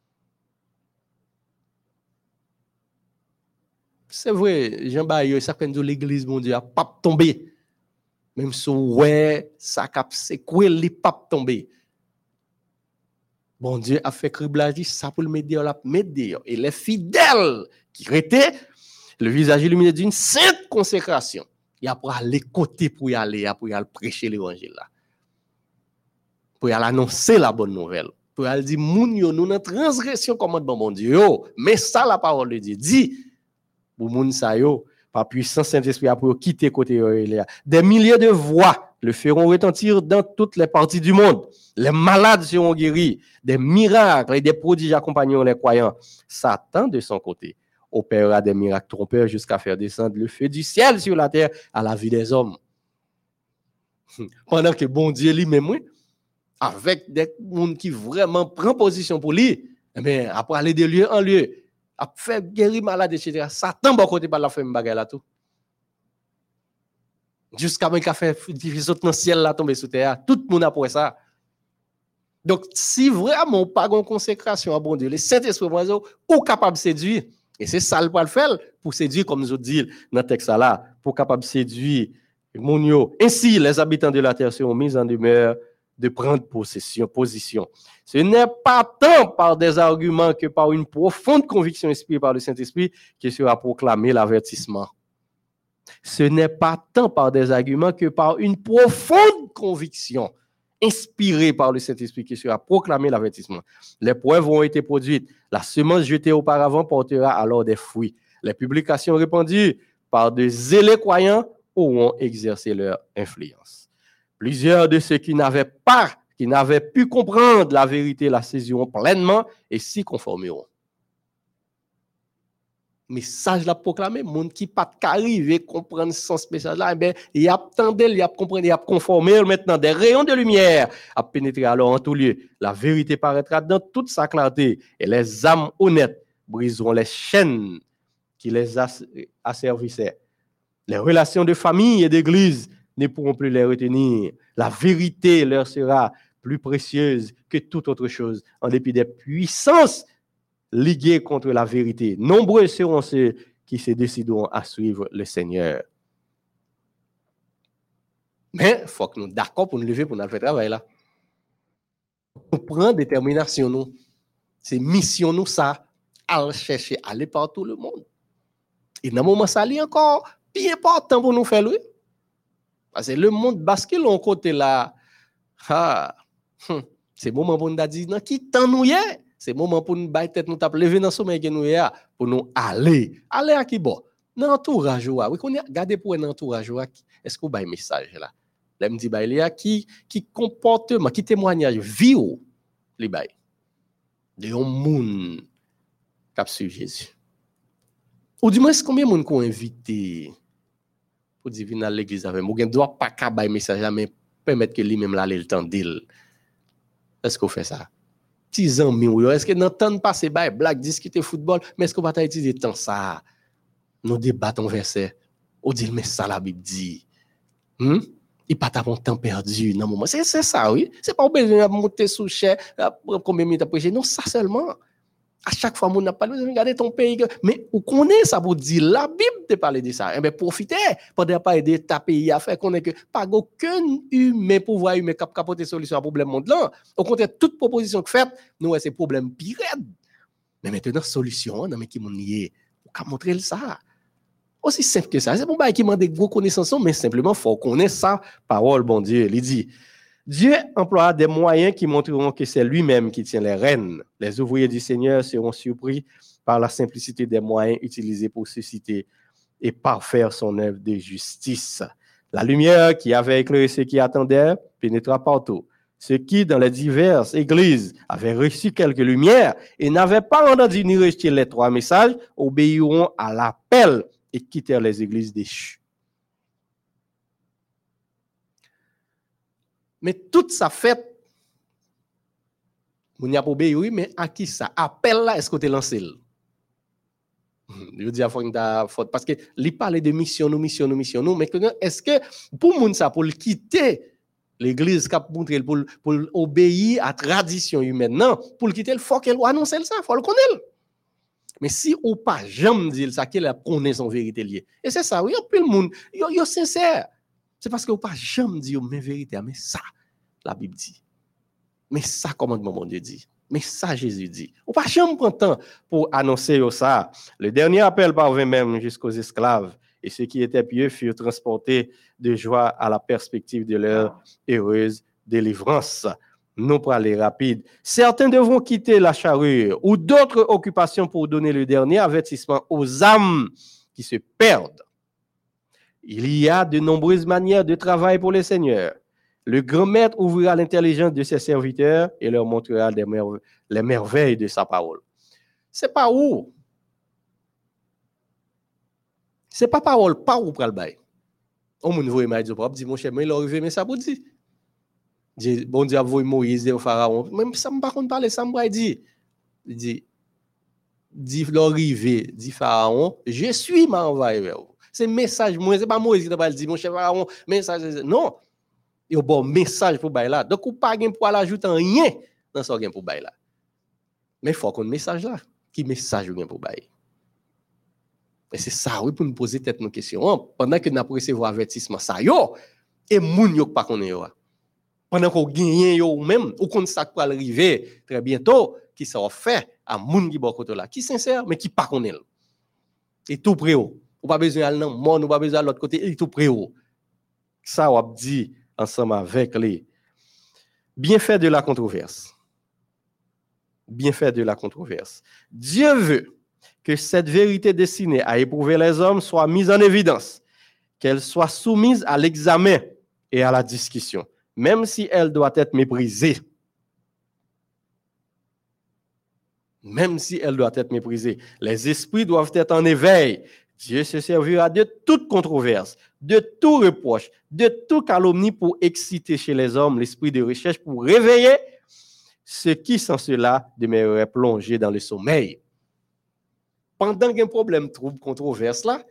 C'est vrai, Jean Bayo, ça fait de l'église, mon Dieu, a pas tombé. Même si ouais, ça cap secoué, les pas tombé. Bon Dieu a fait criblage, ça pour le mettre dehors. Et les fidèles qui étaient, le visage illuminé d'une sainte consécration, il a pour aller côté pour y aller, pour y aller prêcher l'évangile là. Pour y aller annoncer la bonne nouvelle. Pour y aller dire, moun yo, nous dans transgression commandement, mon Dieu, yo. Mais ça, la parole de Dieu dit, pour moun sa yo, par puissance Saint-Esprit, pour quitter côté des milliers de voix le feront retentir dans toutes les parties du monde. Les malades seront guéris, des miracles et des prodiges accompagneront les croyants. Satan, de son côté, opérera des miracles trompeurs jusqu'à faire descendre le feu du ciel sur la terre à la vie des hommes. Pendant que bon Dieu lui-même, avec des gens qui vraiment prennent position pour lui, eh bien, après aller de lieu en lieu, a fait guérir malade, etc. Satan, bon côté, par la femme bagaille là tout. Jusqu'à même qu'il a fait difficile dans le ciel là, tomber sous terre. Tout le monde a pour ça. Donc, si vraiment pas de consécration à bon Dieu, le Saint-Esprit, ou capable de séduire, et c'est ça le faire pour séduire, comme nous dit dans le texte là, pour capable de séduire mon yo. Ainsi, les habitants de la terre seront mis en demeure de prendre position. Ce n'est pas tant par des arguments que par une profonde conviction inspirée par le Saint-Esprit que sera proclamé l'avertissement. Ce n'est pas tant par des arguments que par une profonde conviction inspirée par le Saint-Esprit que sera proclamé l'avertissement. Les preuves ont été produites. La semence jetée auparavant portera alors des fruits. Les publications répandues par de zélés croyants auront exercé leur influence. Plusieurs de ceux qui n'avaient pu comprendre la vérité la saisiront pleinement et s'y conformeront. Message la proclamé, monde qui pas arrivé comprendre ce message là, ben il attendait, il a compris, il a conformé maintenant des rayons de lumière à pénétrer alors en tout lieu. La vérité paraîtra dans toute sa clarté et les âmes honnêtes briseront les chaînes qui les asservissaient. Les relations de famille et d'église ne pourront plus les retenir. La vérité leur sera plus précieuse que toute autre chose en dépit des puissances ligués contre la vérité. Nombreux seront ceux qui se décideront à suivre le Seigneur. Mais il faut que nous soyons d'accord pour nous lever, pour nous faire travail là. Nous prenons détermination, nous. C'est mission, nous, ça, à chercher, à aller partout le monde. Et dans le moment, ça est encore bien important pour nous faire, oui. Parce que le monde bascule en côté là. C'est le moment pour nous dire, non, qui t'en nous y est? C'est le moment pour nous battre tête, nous taper, lever dans le sommeil que nous y a, pour nous aller. Aller à qui bon? Dans l'entourage, oui, qu'on a gardé pour un entourage, est-ce que vous avez un message là? Là, me dit, il y a qui comportement, qui témoignage, vie ou, les bails. De un monde qui a suivi Jésus. Ou du moins, combien de monde qu'on invité pour dire venir à l'église avec moi? On ne doit pas cabaye message, mais permettre que lui-même l'aller le temps d'il. Est-ce qu'on fait ça? Petits amis, est-ce que dans temps passé, blague, discuter football, mais est-ce qu'on va utiliser tant ça? Nous débattons verset. On dit, mais ça la Bible dit. Il pas ta temps perdu dans le moment. C'est ça, oui. C'est pas besoin de monter sous chair, combien de minutes après. Non, ça seulement. À chaque fois, on n'a pas besoin de regarder ton pays. Mais on connaît ça pour dire la Bible te parler de ça. Eh bien, profitez pendant pas aider ta pays à faire qu'on est que pas aucun humain pouvoir humain capoter solution à problème monde là. Au contraire, toute proposition que fait, nous c'est problème pire. Mais maintenant solution, non mais qui m'ont lié. On peut montrer ça. Aussi simple que ça. C'est pour pas qui demande des gros connaissances, mais simplement faut connaître ça parole bon Dieu. Il dit Dieu emploie des moyens qui montreront que c'est lui-même qui tient les rênes. Les ouvriers du Seigneur seront surpris par la simplicité des moyens utilisés pour susciter et parfaire son œuvre de justice. La lumière qui avait éclairé ceux qui attendaient pénétra partout. Ceux qui, dans les diverses églises, avaient reçu quelques lumières et n'avaient pas entendu ni rejeté les 3 messages, obéiront à l'appel et quittèrent les églises déchues. Mais toute sa fête, on n'y a pas obéi, oui, mais à qui ça? Appel là, est-ce que tu es lancé? Je dis à faute parce que il parle de mission, mais est-ce que pour moun ça pour le quitter l'église pour obéir à tradition humaine, non, pour le quitter, il faut qu'elle annonce ça, il faut le connaître. Mais si ou pas jamais dire ça, qu'elle connaît son vérité liée. Et c'est ça, oui, puis le monde, yo sincère. C'est parce que ou pas jamais dire mes vérités, mais ça la Bible dit. Mais ça commandement mon Dieu dit. Mais ça Jésus dit. Ou pas jamais prendre temps pour annoncer ça. Le dernier appel parvint même jusqu'aux esclaves. Et ceux qui étaient pieux furent transportés de joie à la perspective de leur heureuse délivrance. Non pour aller rapide. Certains devront quitter la charrue ou d'autres occupations pour donner le dernier avertissement aux âmes qui se perdent. Il y a de nombreuses manières de travail pour les seigneurs. Le grand maître ouvrira l'intelligence de ses serviteurs et leur montrera les merveilles de sa parole. C'est pas où? C'est pas parole, pas où pral bay. On moun voye m'a dit propre, dit mon cher, mais il arrivé mais ça pour dire. Dit bon Dieu a voye Moïse et au pharaon. Même ça me pas contre parler, ça me dit. Il dit l'arrivé, dit pharaon, je suis m'a envoyé vers vous. C'est message moi, c'est pas Moïse qui t'a dit mon cher pharaon, message non. Il y a bon message pour bay là. Donc ou pas gain pour ajouter rien dans ça gain pour bay là. Mais faut qu'on message là. Qui message gain pour bay? Et c'est ça, oui, pour nous poser tête nos questions. Pendant que nous avons recevoir avertissement, ça yo, et moun yo pas connaît yo. Pendant qu'on gagne yo même, ou qu'on ça pour arriver très bientôt, qui ça fait à moun qui bon côté là, qui sincère, mais qui pas connaît. Et tout près ou pas besoin aller dans monde, ou pas besoin à l'autre côté, et tout près ou. Ça on dit ensemble avec les bienfaits de la controverse. Bienfaits de la controverse. Dieu veut que cette vérité destinée à éprouver les hommes soit mise en évidence, qu'elle soit soumise à l'examen et à la discussion, même si elle doit être méprisée. Même si elle doit être méprisée. Les esprits doivent être en éveil. Dieu se servira de toute controverse, de tout reproche, de toute calomnie pour exciter chez les hommes l'esprit de recherche, pour réveiller ceux qui, sans cela, demeureraient plongés dans le sommeil. Pendant qu'il y a un problème, trouble, controverse là,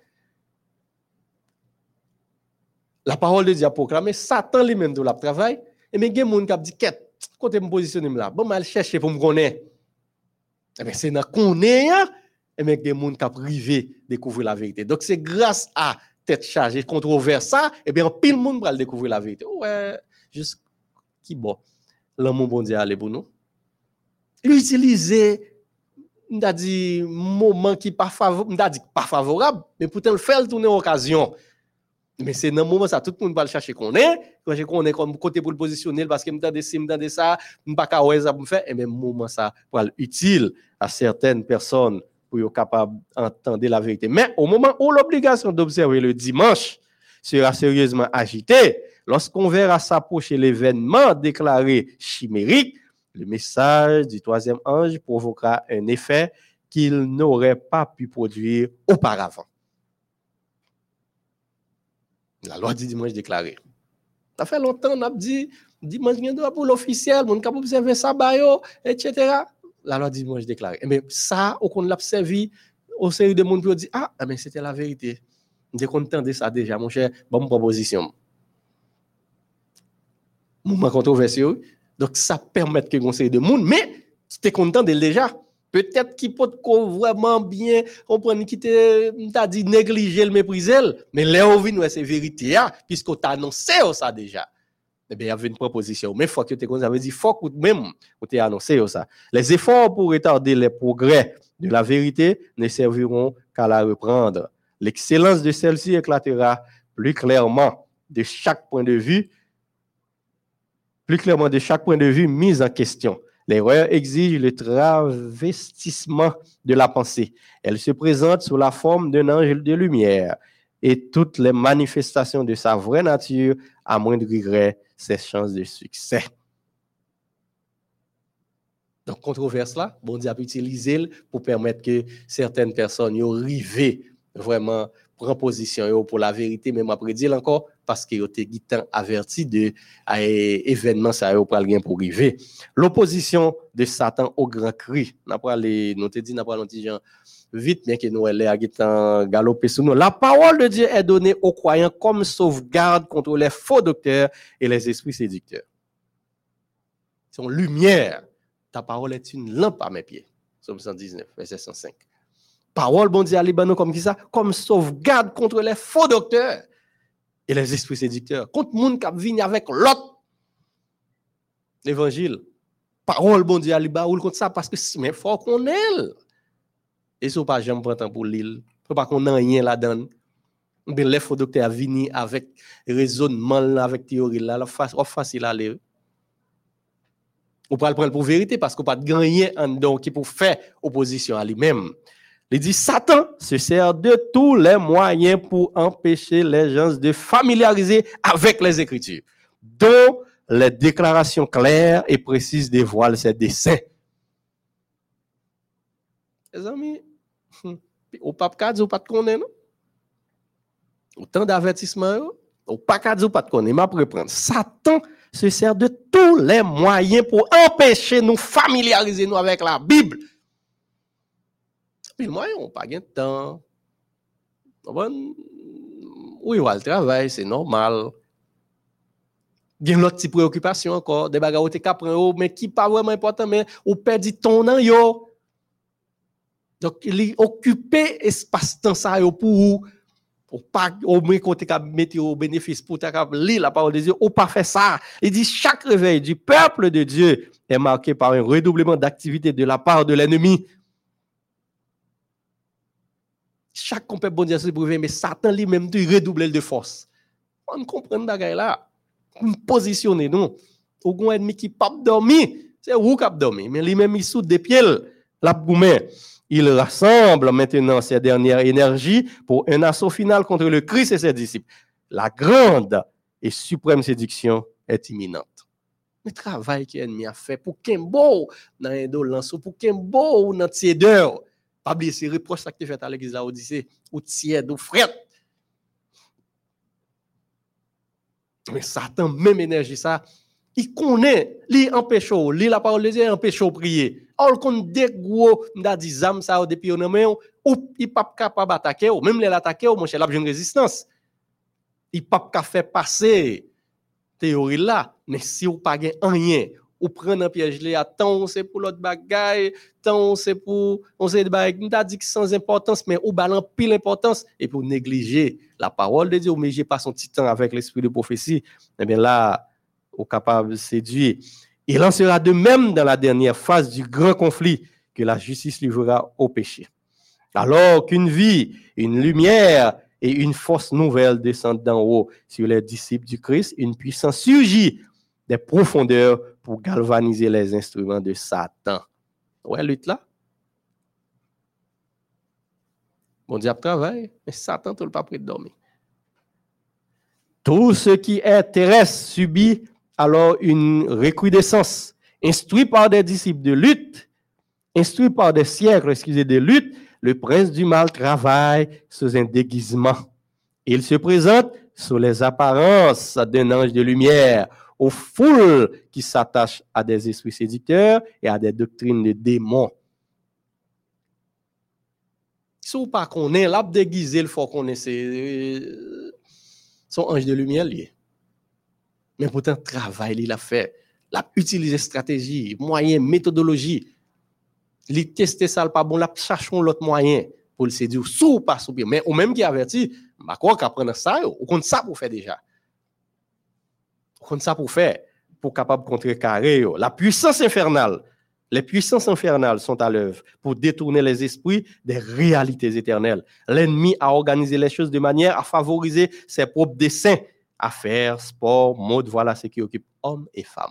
la parole de Dieu a proclamé, Satan lui-même de la travail, et bien il y a des gens qui ont dit, qu'est-ce que je me positionne là? Bon, je chercher pour me connaître. Et bien c'est dans connaître, et bien il y a des gens qui ont privé découvrir la vérité. Donc c'est grâce à tête chargée, controverse ça, et bien pile le monde va découvrir la vérité. Ouais, juste qui bon. L'amour bon Dieu allez pour nous. Utiliser m'da dit moment qui pas favorable, m'da dit pas favorable, mais pourtant le faire tourner occasion. Mais c'est dans moment ça tout le monde va le chercher qu'on est, quand je connais comme côté pour le positionner parce que m'da de ça, m'pa ka ouais ça pour me faire et même moment ça pour utile à certaines personnes pour être capable d'entendre la vérité. Mais au moment où l'obligation d'observer le dimanche sera sérieusement agitée, lorsqu'on verra s'approcher l'événement déclaré chimérique, le message du troisième ange provoquera un effet qu'il n'aurait pas pu produire auparavant. La loi du dimanche déclaré. Ça fait longtemps on a dit dimanche vient pour l'officiel, on capable observer ça bayo, etc. La loi du dimanche déclaré. Mais ça, on l'a observé au série de monde qui dit ah mais c'était la vérité. Dès qu'on entendait ça déjà mon cher, bonne proposition. Moment controversieux. Donc, ça permet que conseil de monde, mais tu es content de déjà. Peut-être qu'il peut vraiment bien comprendre qu'il t'a dit négliger le mépriser, mais là, on vient c'est vérité, puisqu'on t'a annoncé ça déjà. Eh bien, il y avait une proposition. Mais il faut que tu aies dit, il faut que même on t'a annoncé ça. Les efforts pour retarder les progrès de la vérité ne serviront qu'à la reprendre. L'excellence de celle-ci éclatera plus clairement de chaque point de vue mis en question. L'erreur exige le travestissement de la pensée. Elle se présente sous la forme d'un ange de lumière et toutes les manifestations de sa vraie nature amoindriraient ses chances de succès. Donc, controverse là, bon Dieu a utilisé pour permettre que certaines personnes y arrivent vraiment prendre position pour la vérité, même après dire encore, parce qu'ils ont été avertis de événements ça pour aller pour arriver. L'opposition de Satan au grand cri. Nous te dit, nous parlons de gens vite, bien que nous allons galoper sur nous. La parole de Dieu est donnée aux croyants comme sauvegarde contre les faux docteurs et les esprits séducteurs. C'est une lumière. Ta parole est une lampe à mes pieds. Psaume 119, verset 105. Parole, bon Dieu, à Libanon comme qui ça? Comme sauvegarde contre les faux docteurs et les esprits séducteurs. Contre le monde qui vient avec l'autre. L'évangile. Parole, bon Dieu, à Libanon contre ça parce que si, mais il faut qu'on ait. Et si on pas jamais prendre temps pour l'île, faut pas qu'on ait rien là-dedans. Mais les faux docteurs viennent avec raisonnement, avec théorie là, facile à lire. On peut le prendre pour vérité parce qu'on n'a pas de gagner en don qui pour faire opposition à lui-même. Il dit Satan se sert de tous les moyens pour empêcher les gens de familiariser avec les Écritures, dont les déclarations claires et précises dévoilent ses desseins. Les amis, au pape Kadzi, ou pas de connaître, non? Autant d'avertissements, au pape Kadzi, ou pas de connaître, m'a reprendre. Satan se sert de tous les moyens pour empêcher nous familiariser nous avec la Bible. Puis moi, on n'a pas de temps. Oui, on va le travail, c'est normal. Il y a une autre préoccupation encore, des bagages qui prennent, mais qui pas vraiment important, mais on perd du temps dans yo. Donc, il est occupé espace-temps ça pour pas au moins côté qu'a mettre au bénéfice pour ta lire la parole de Dieu ou pas faire ça. Il dit chaque réveil du peuple de Dieu est marqué par un redoublement d'activité de la part de l'ennemi. Chaque peuple bon Dieu se prouver mais Satan lui-même il redouble de force. On comprend bagaille là. On positionner nous. Au grand ennemi qui pas dormir, c'est où qui dormir mais lui-même il soude des pieds la boumer. Il rassemble maintenant ses dernières énergies pour un assaut final contre le Christ et ses disciples. La grande et suprême séduction est imminente. Le travail que l'ennemi a fait pour qu'il beau dans l'indolence, pour qu'il beau dans tiédeur. Pas oublier ces reproches que tu fais à l'église Odyssée, ou tiède, ou frette. Mais Satan, même énergie, ça, il connaît, il empêche, il la parole de Dieu empêche de prier. Or, qu'on des gros, n'a dit zam ça depuis on main, ou il pas capable d'attaquer, ou même les attaquer, mon cher, il a une résistance. Il pas capable faire passer théorie là, mais si ou pas gain rien, ou prendre un piège là, tant c'est pour l'autre bagaille, tant c'est pour on sait de bagaille, n'a dit que sans importance, mais ou balan pile importance et pour négliger la parole de Dieu, ou méger pas son petit temps avec l'esprit de prophétie, eh bien là, ou capable de séduire. Il en sera de même dans la dernière phase du grand conflit que la justice livrera au péché. Alors qu'une vie, une lumière et une force nouvelle descendent d'en haut sur les disciples du Christ, une puissance surgit des profondeurs pour galvaniser les instruments de Satan. Ouais, lutte là. Bon diable travaille, mais Satan ne pas prêt de dormir. Tout ce qui est terrestre subit alors une recrudescence. Instruit par des disciples de lutte, instruit par des siècles, de lutte, le prince du mal travaille sous un déguisement. Il se présente sous les apparences d'un ange de lumière, aux foules qui s'attachent à des esprits séducteurs et à des doctrines de démons. Si on pas connaît, l'ab déguisé, il faut connaître son ange de lumière lié. Mais pourtant, travail, il a fait. Il a utilisé stratégie, moyens, méthodologie. Il a testé ça, pas bon, il a cherché l'autre moyen pour le séduire, sous pas sous bien. Mais au même qui averti, bah quoi qu'apprendre ça, on compte ça pour faire déjà. On compte ça pour faire, pour capable contrecarrer. La puissance infernale, les puissances infernales sont à l'œuvre pour détourner les esprits des réalités éternelles. L'ennemi a organisé les choses de manière à favoriser ses propres desseins. Affaires, sport, mode, voilà ce qui occupe hommes et femmes.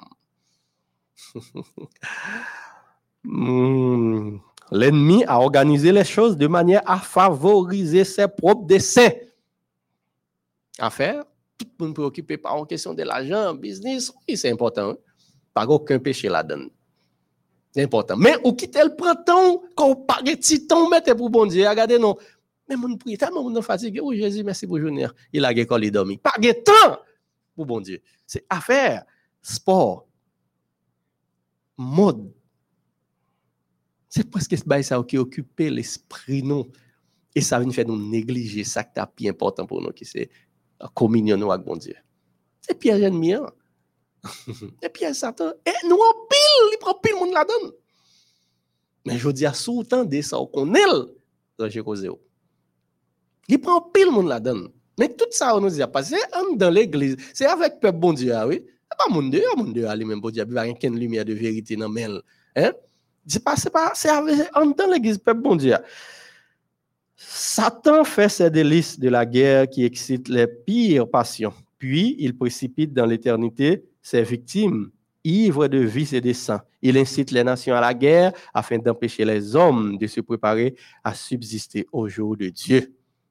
L'ennemi a organisé les choses de manière à favoriser ses propres desseins. Affaires, tout le monde préoccupé par une question de l'argent, business, oui, c'est important. Pas aucun péché là-dedans. C'est important. Mais ou quitte le printemps, quand on parle de titan, mettez pour bon Dieu, regardez non. Mais mon prie, tellement mon fatigué. Oh Jésus, merci pour journée. Il a gagné quand il dormi. Pas de temps pour bon Dieu. C'est affaire, sport, mode. C'est presque ça qui occupe l'esprit nous. Et ça vient faire nous négliger ça qui est plus important pour nous, qui c'est la communion avec bon Dieu. C'est piège ennemi. Et piège Satan. Et nous en pile, il prend pile monde là-dedans. Mais je dis à sous-temps de ça qu'on est là, j'ai causé. Il prend pile monde là-dedans. Mais tout ça, on nous dit, parce que dans l'église, c'est avec peuple bon Dieu, oui. C'est pas mon Dieu, lui-même, bon Dieu, il n'y a pas de lumière de vérité dans le hein? C'est dans l'église, peuple bon Dieu. Satan fait ses délices de la guerre qui excite les pires passions. Puis, il précipite dans l'éternité ses victimes, ivres de vices et de sang. Il incite les nations à la guerre afin d'empêcher les hommes de se préparer à subsister au jour de Dieu.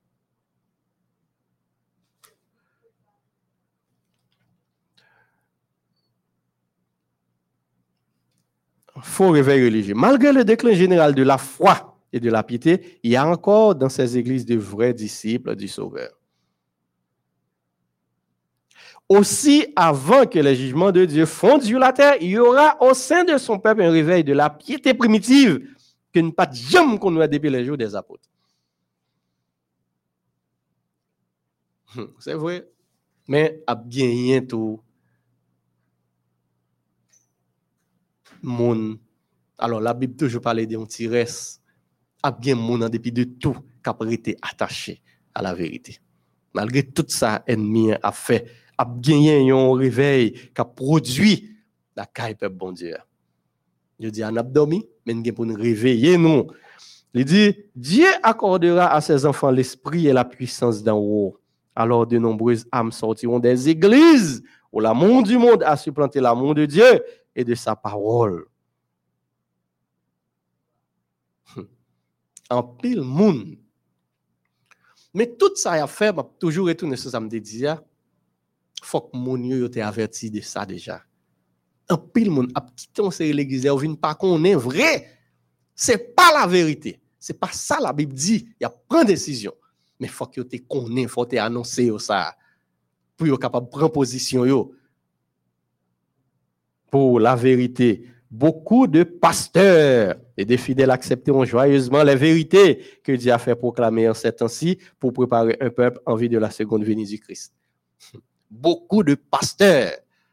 Faux réveil religieux. Malgré le déclin général de la foi et de la piété, il y a encore dans ces églises de vrais disciples du Sauveur. Aussi, avant que les jugements de Dieu fondent sur la terre, il y aura au sein de son peuple un réveil de la piété primitive que ne pas jamais qu'on a depuis les jours des apôtres. C'est vrai, mais à bien tout monde. Alors la Bible toujours parle d'un petit reste. A bien monde en dépit de tout qui a été attaché à la vérité. Malgré tout ça, ennemi a fait, a gagné un réveil qui a produit la caille peuple bon Dieu. Je dis en abdomen, mais nous pour nous réveiller nous. Il dit Dieu accordera à ses enfants l'esprit et la puissance d'en haut. Alors de nombreuses âmes sortiront des églises où l'amour du monde a supplanté l'amour de Dieu et de sa parole. En pile monde. Mais tout ça a fait, m'a toujours retourné sur ça me dit faut que mon yo t'ait averti de ça déjà. En pile monde a quitté l'église ou vinn pas qu'on est vrai. C'est pas la vérité. C'est pas ça la Bible dit, il y a prend décision. Mais faut que tu connais, faut te annoncer ça pour être capable de prendre position yo. Pour la vérité, beaucoup de pasteurs et de fidèles accepteront joyeusement les vérités que Dieu a fait proclamer en ces temps-ci pour préparer un peuple en vue de la seconde venue du Christ. Beaucoup de pasteurs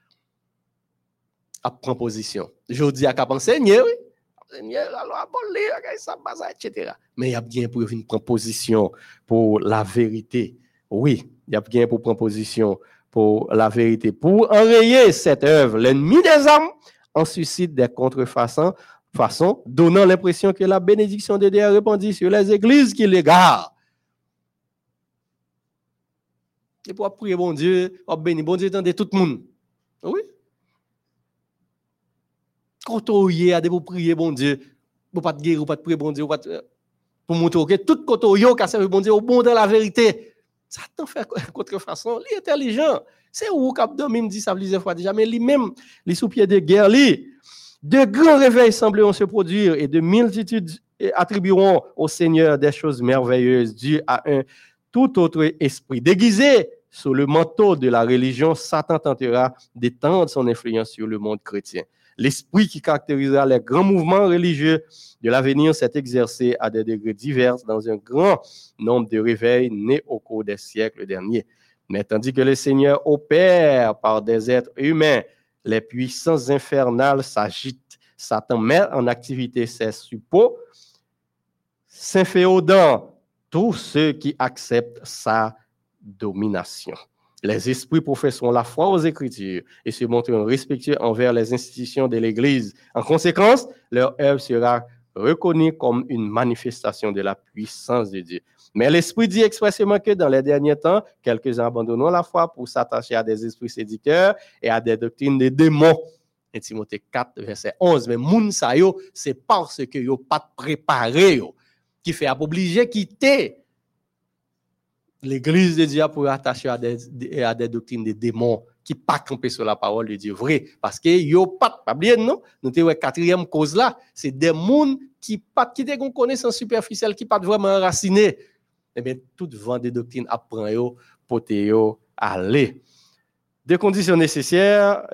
à prendre position. Je dis à cap enseigner, oui. Alors, etc. Mais il y a bien pour une proposition pour la vérité. Oui, il y a bien pour prendre position pour la vérité. Pour enrayer cette œuvre, l'ennemi des âmes en suscite des contrefaçons, donnant l'impression que la bénédiction de Dieu est répandue sur les églises qui l'égardent. Et pour prier bon Dieu, bénir bon Dieu dans tout le monde. Oui. Quand on y a pour prier bon Dieu, pour pas te guérir, pour pas te prier bon Dieu, pour montrer que tout côté yo qui servi bon Dieu au bon dans la vérité. Ça t'en fait contrefaçon, il est intelligent. C'est où cap me dit ça plusieurs fois déjà, mais lui-même, les sous-pieds de guerre, de grands réveils sembleront se produire et de multitudes attribueront au Seigneur des choses merveilleuses dues à un tout autre esprit. Déguisé sous le manteau de la religion, Satan tentera d'étendre son influence sur le monde chrétien. L'esprit qui caractérisera les grands mouvements religieux de l'avenir s'est exercé à des degrés divers dans un grand nombre de réveils nés au cours des siècles derniers. Mais tandis que le Seigneur opère par des êtres humains, les puissances infernales s'agitent. Satan met en activité ses suppôts, s'inféodant tous ceux qui acceptent sa domination. Les esprits professeront la foi aux Écritures et se montreront respectueux envers les institutions de l'Église. En conséquence, leur œuvre sera reconnue comme une manifestation de la puissance de Dieu. Mais l'Esprit dit expressément que dans les derniers temps, quelques-uns abandonneront la foi pour s'attacher à des esprits séducteurs et à des doctrines de démons. Et Timothée 4, verset 11. Mais moun sa yo, c'est parce que yo pas préparé yo, qui fait obliger quitter l'Église de Dieu pour attacher à des doctrines de démons qui pas camper sur la parole de Dieu vrai parce que yo pas oublier non nous te ouais quatrième cause là c'est des monde qui pas qui te connaissance superficielle qui pas vraiment enraciné eh bien toute vent de doctrine apprend yo porter yo aller des conditions nécessaires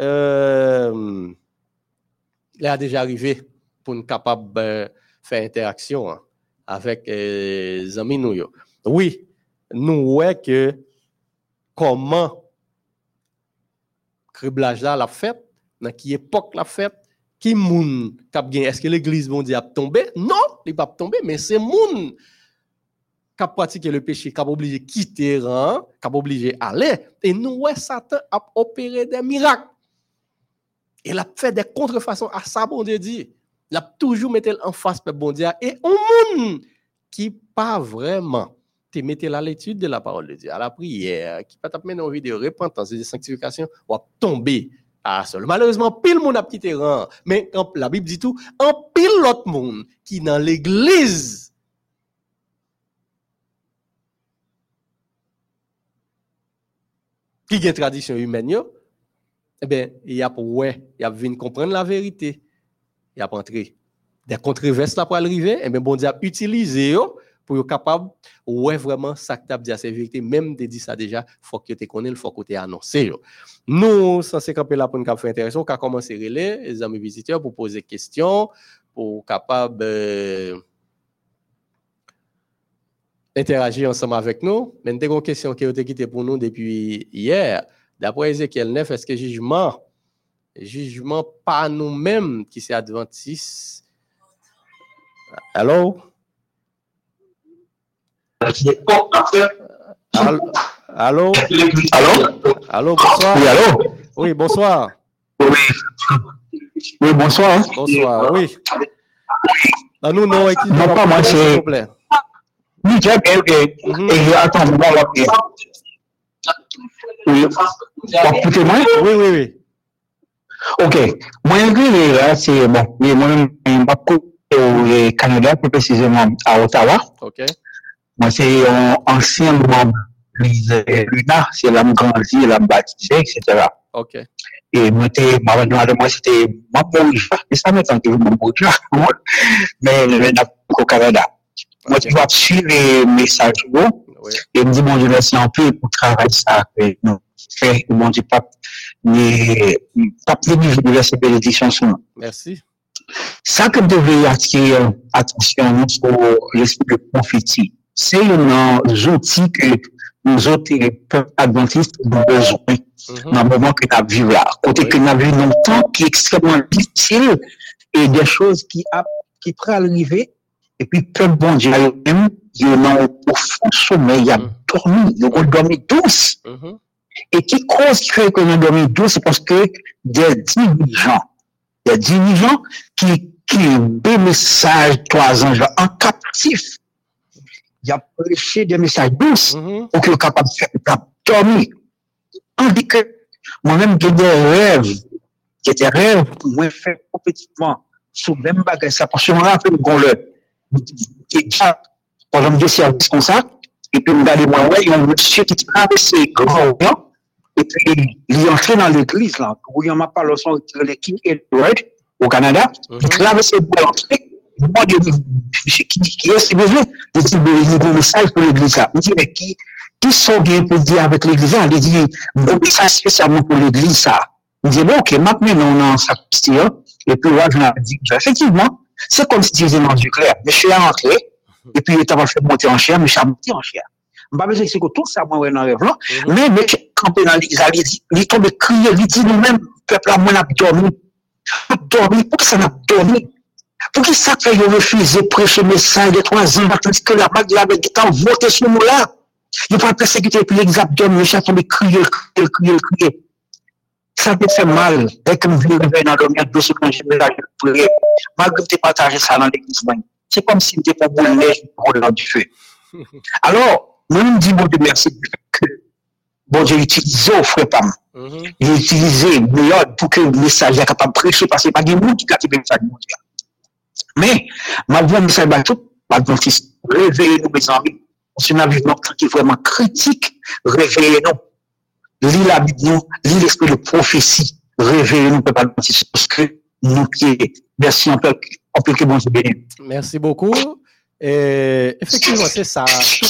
il a déjà arrivé pour nous capable faire interaction avec les amis nous yo. Oui nous ouais que comment criblage là la fête dans qui époque la fête qui moun cap gain est-ce que l'église bon Dieu a tombé non il pas tombé mais c'est moun qui pratiquer le péché qui obligé quitter rang qui obligé aller et nous ouais Satan a opéré des miracles il a fait des contrefaçons à ça bon Dieu dit il a toujours mettre en face peuple bon Dieu et un monde qui pas vraiment te mettez à l'étude de la parole de Dieu, à la prière, qui peut t'amener une vie de repentance et de sanctification, ou à tomber à seul. Malheureusement, pile monde a quitté rang, mais quand la Bible dit tout, en pile l'autre monde qui dans l'église qui a une tradition humaine, eh bien, il y a venir comprendre la vérité, il y a entrer des controverses là pour arriver, eh bien, bon Dieu a utilisé pour être capable ouais vraiment ça que tu as dit c'est vérité même de dire ça déjà faut que tu connais faut que tu annoncé nous censé camper là pour nous faire intéressant qu'a commencer les amis visiteurs pour poser questions pour capable interagir ensemble avec nous mais nous avons une question qui a été quittée pour nous depuis hier d'après Ézéchiel 9 est-ce que jugement pas nous-mêmes qui c'est adventistes allô Allô? Allô, bonsoir. Oui, allô? Oui, bonsoir. Oui, bonsoir. Bonsoir, oui. Nous, non, non, pas moi, c'est... S'il vous plaît. Oui, j'ai bien, et attends, oui. Écoutez-moi? Oui. Ok. Moi, là, c'est bon. Mais moi-même, au Canada, plus précisément à Ottawa. Ok. Moi, c'est un ancien membre de l'église Luna, c'est là que je grandis, là que je baptisé, etc. Ok. Et moi, c'était membre, et ça m'étonne que je membre, mais je n'ai pas au Canada. Moi, je dois suivre les messages, et me dit, bon Dieu, merci un peu pour travailler ça, que nous fait, bon Dieu, pas venir de verser bénédiction sur nous. Merci. Ça que devait attirer attention sur l'esprit de prophétie. C'est un outil que nous autres, peuples adventistes, avons besoin dans le moment que nous vivons là. Côté que nous vivons un temps qui est extrêmement difficile et des choses qui pourraient arriver. Et puis, peuple bon Dieu, même, il y a un profond sommeil, il a dormi, il a dormi douce. Et qui cause qui fait qu'on a dormi douce, c'est parce que des dirigeants qui des messages 3 ans en captif. Il a prêché des messages douces pour qu'il soit capable de faire dormir. Tandis que moi-même, j'ai des rêves, pour moi faire complètement sous le même bagage. Ça, parce que je me rappelle qu'on par exemple, 2 services comme ça, et puis, regardez moi, il y a un monsieur qui traverse grand blanc, et puis, il est entré dans l'église, là, où il y a pas le son de King Edward, au Canada, il traverse le blanc, moi, qui est, si besoin, de dire des messages pour l'église, là. Il dit, mais qui sont bien pour dire avec l'église, là? Il dit, un message spécialement pour l'église, ça. Il dit, bon, ok, maintenant, on a ça, et puis, là, je l'ai dit, effectivement, c'est comme si tu disais dans du clair. Mais je suis rentré, et puis, tu vas faire monter en chair, mais je suis monté en chair. Je ne sais pas si c'est que tout ça, moi, dans le rêve là, mais, quand on est dans l'église, il tombe crier, il dit nous-mêmes, peuple, moi, on a dormi. Pourquoi ça n'a dormi? Pourquoi ça fait refuser prêcher le message de 3 ans, tandis que la bague là, avec temps, voter sur nous là? Il ne faut pas persécuter, puis l'exact dormi, le chat tombe crier. Ça te fait mal, dès que je viens dans le milieu de ce que j'ai prié, malgré que tu partages ça dans l'église, c'est comme si tu étais pour le neige pour le du feu. Alors, moi, je me dis, bon Dieu, merci que bon Dieu utilise au frère Pam. Il utilise méthode pour que le message soit capable de prêcher, parce que pas de monde qui a le message de Dieu. Mais, malgré le message de tout, lis la Bible, lis l'esprit de prophétie, réveillez-nous, peuple adventiste, parce que nous qui merci un peu que bon Dieu bénisse. Merci beaucoup. Et effectivement, c'est ça.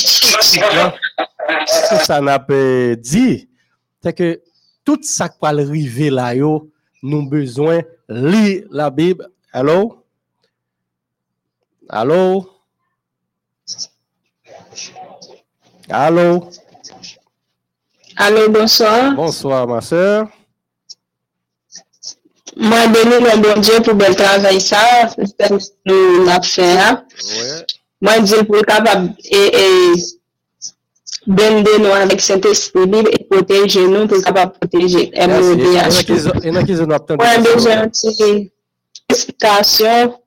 Tout ça n'a pas dit. C'est que tout ça qui va arriver là, yo, nous besoin lire la Bible. Allô? Allô? Allô? Allô, bonsoir. Bonsoir, ma soeur. Moi, béni le bon Dieu pour bel travail ça, nous l'avons fait. Ouais. Moi, Dieu pour capable et bender nous avec cet esprit libre et protéger nous pour capable protéger MODH. Et n'a qu'ils ont obtenu. Moi, besoin d'une explication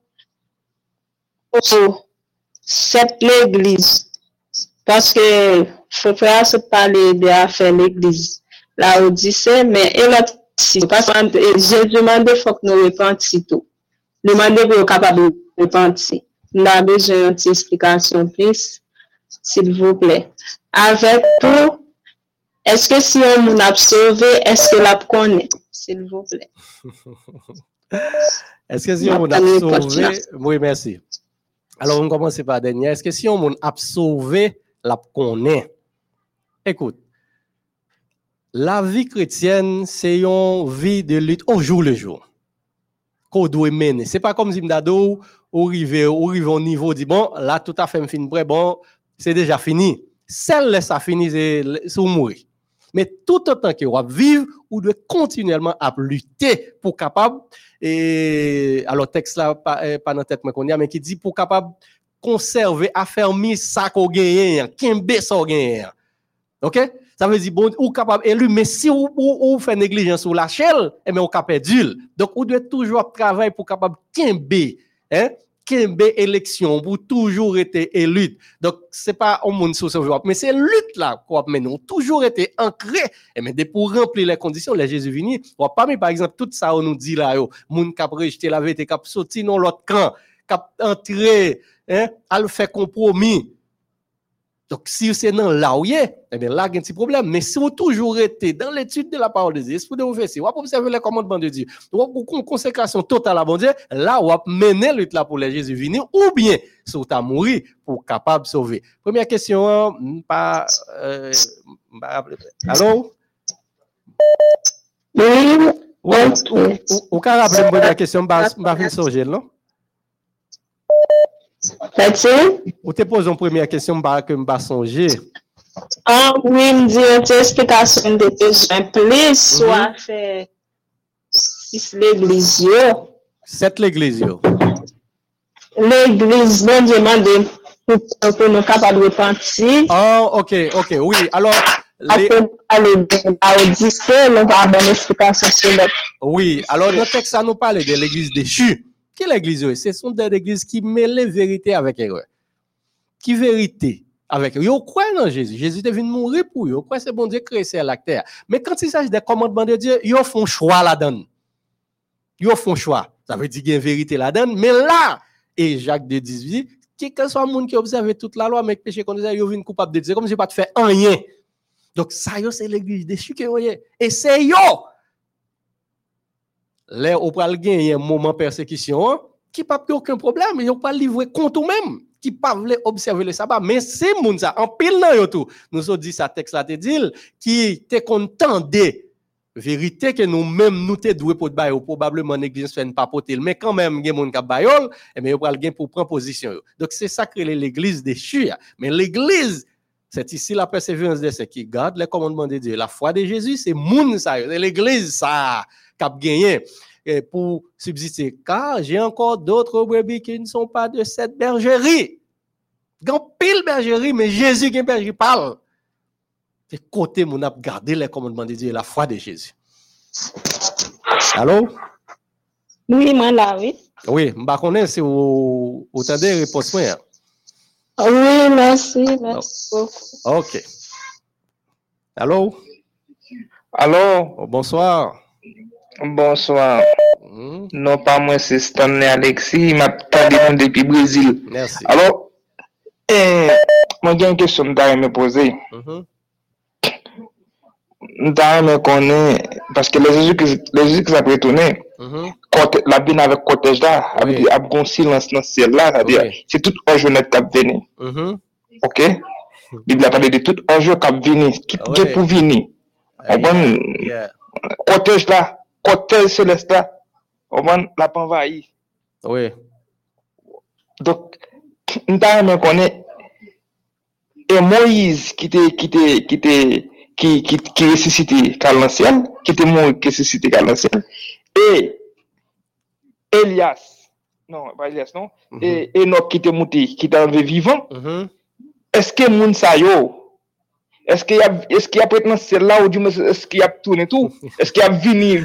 pour cette l'église. Parce que faut faire se parler de affaire l'église. La Odyssée, mais et l'autre, parce que j'ai demandé, faut que nous repentissions tout. Demandez pour être capable de repentir. Nous avons besoin d'une explication plus, s'il vous plaît. Avec tout, est-ce que si on a sauvé, est-ce que la connaît, s'il vous plaît? Est-ce que si on a sauvé, oui, merci. Alors, on commence par la dernière. Est-ce que si on a sauvé, la connaît? Écoute, la vie chrétienne, c'est une vie de lutte au jour le jour. Qu'on doit mener. C'est pas comme si m'dado au arrive au niveau dit bon, là tout à fait fini prêt, bon, c'est déjà fini. Celle ça fini c'est mourir. Mais tout autant que on vivre ou doit continuellement à lutter pour capable et alors texte là pas dans tête moi qu'on y a mais qui dit pour capable conserver affermir ça qu'on gagne, kembe ça gagne. OK? Ça veut dire bon ou capable élu mais si ou fait négligence sur la chaîne et mais on cap perdu. Donc on doit toujours travailler pour capable kembe, hein? Kembe élection pour toujours été élu. Donc c'est pas au monde sauver mais c'est lutte là qu'on mais nous toujours été ancré et mais pour remplir les conditions les Jésus venu, on pas mais par exemple tout ça on nous dit là yo, monde cap rejeter la vérité cap sorti dans l'autre camp, cap entrer hein, à faire compromis. Donc, si c'est dans là où il est, eh bien là, il y a un petit problème. Mais si vous toujours été dans l'étude de la parole de Dieu, esprit de prophétie, vous observez les commandements de Dieu, vous avez une consécration totale à bon Dieu, là, vous menez lutte là pour les Jésus venir, ou bien, si vous avez mouru pour capable de sauver. Première question, pas, allô? Oui. Ou quand rappeler une première question, je vais sauger, non? Ou te pose une première question que je vais songer. Ah oui, me dit une explication de besoin plus, soit fait 6 l'église. 7 l'église. L'église, bon Dieu m'a dit pour nous capables de repentir. Ah, ok, oui. Alors, oui, alors dans le texte, ça nous parle de l'église déchue. Quelle église? Ce sont des églises qui mêlent la vérité avec erreur. Qui vérité avec erreur? Ils croient dans Jésus. Jésus est venu mourir pour eux. Ils croient que c'est bon Dieu créé sur la terre. Mais quand il s'agit des commandements de Dieu, ils font choix là-dedans. Ils font choix. Ça veut dire qu'il y a une vérité là-dedans. Mais là, et Jacques de 18, que soit un monde qui observe toute la loi, mais péché qu'on disait, ils viennent coupable de Dieu. Comme si pas de faire rien. Donc, ça, c'est l'église déchue que vous voyez. Et c'est yo! Là, on peut gagner un moment de persécution qui n'a pas aucun problème. Ils n'ont pas livré compte eux-mêmes, qui ne peuvent pas observer le sabbat. Mais c'est moun ça, en pile nan tout. Nous avons dit ça, texte là te dit, qui te content de vérité que nous-mêmes, nous te doué pour te bailler, probablement négligence fait pas poter. Mais quand même, il y a moun qui bayol, et mais on va gagner pour prendre position. Donc, c'est ça que l'église déchue. Mais l'église, c'est ici la persévérance de ceux qui gardent les commandements de Dieu. La foi de Jésus, c'est moun ça, c'est l'église ça. Cap gagné pour subsister car j'ai encore d'autres brebis qui ne sont pas de cette bergerie. Grand pile bergerie mais Jésus qui bergerie parle. C'est côté mon a gardé les commandements de Dieu et la foi de Jésus. Allô? Oui, moi là, oui. Oui, m'pa connaît si vous entendez réponse moi. Oui, merci beaucoup. OK. Allô? Allô? Oh, bonsoir. Bonsoir. Non, pas moi, c'est Stanley Alexis. Il m'a parlé depuis Brésil. Merci. Alors, moi, j'ai une question que je me poser. Nous connaît parce que les Jésus qui s'est retourné, la bin avec cortège là, avec un bon silence dans le ciel là, c'est-à-dire c'est tout un jour net qui a venu. OK? Bible a parlé de tout un jour qui a venu, tout qui pour venir. Cortège là, cortège céleste là, on l'a pas envahi. Oui. Donc nous connaît et Moïse qui ressuscité car l'ancien, qui était mort qui ressuscité car l'ancien, et Elias, non, pas Elias, non, et Enoch qui était monté, qui était enlevé vivant. Est-ce que moun sa yo, est-ce qu'il y a peut-être dans celle-là ou du moins est-ce qu'il y a tourné tout? Est-ce qu'il y a vini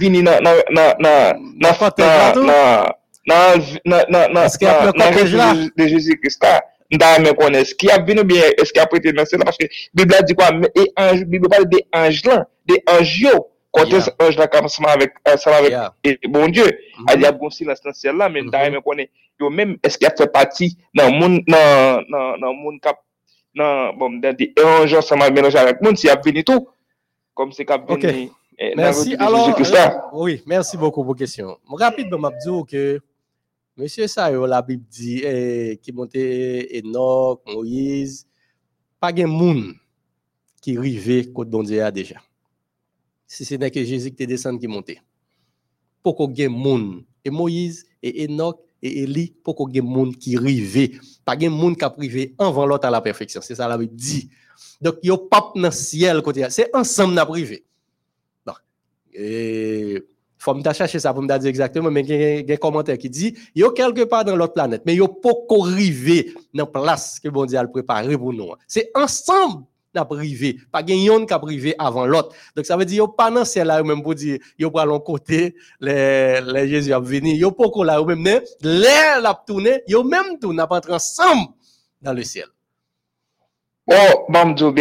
de Jésus-Christ là? Est-ce qu'il y a venu bien, est-ce qu'il y a prêté dans cela? Parce que la Bible dit quoi? La Bible parle des anges là, des anges. Quand ces anges là, commencement avec bon Dieu, il y a bon silence dans ciel là, mais d'ailleurs, yo même, est-ce qu'il y a fait partie dans mon cap, bon, des anges ensemble mélangé avec monde, s'il y a venu tout, comme c'est qu'a venu. Merci. Alors, oui, merci beaucoup pour la question. Rapidement, je vais dire que Monsieur Sayo, la Bible dit qui montait Enoch, Moïse, pas de monde qui rive côté bon Dieu déjà. Si ce n'est que Jésus qui est descendu qui montait. Pourquoi il y a monde et Moïse et Enoch et Élie, pourquoi il y a monde qui rive, pas de monde qui a privé avant l'autre à la perfection. C'est ça la Bible dit. Donc il y a pas dans le ciel côté, c'est ensemble n'a privé. Donc faut me chercher ça pour me dire exactement, mais il y a un commentaire qui dit il y a quelque part dans l'autre planète, mais il y a pas arrivé dans place que bon Dieu a préparé pour nous. C'est ensemble n'a privé, pas gagnant qui a privé avant l'autre. Donc ça veut dire il y a pas dans ciel là même pour dire il y a pas l'on côté les Jésus a venir, il y a pas là même l'air l'a tourner, il y a même tout n'a pas entrer ensemble dans le ciel. Oh, bamjo.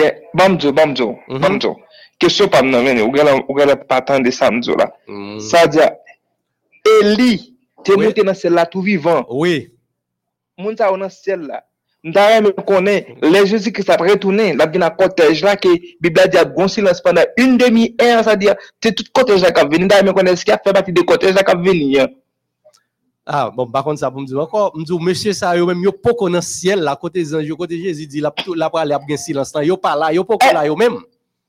Question pas nommer ou gala pas attendre samedi là. Ça dit Élie t'es monté dans celle là tout vivant. Oui. Moun ça dans ciel là. M'ta me connaît les Jésus qui s'est retourné, la bien cortège là que Bible dit a bon silence pendant une demi-heure, ça dit c'est tout cortège là qui vient. M'ta me connaît ce qui a fait partie de cortège là qui venir. Ah bon, par contre ça pour me dire encore, me dire monsieur ça yo même yo pas dans ciel là côté ange côté Jésus dit la pour aller bien silence là, yo pas là, yo pas là yo même.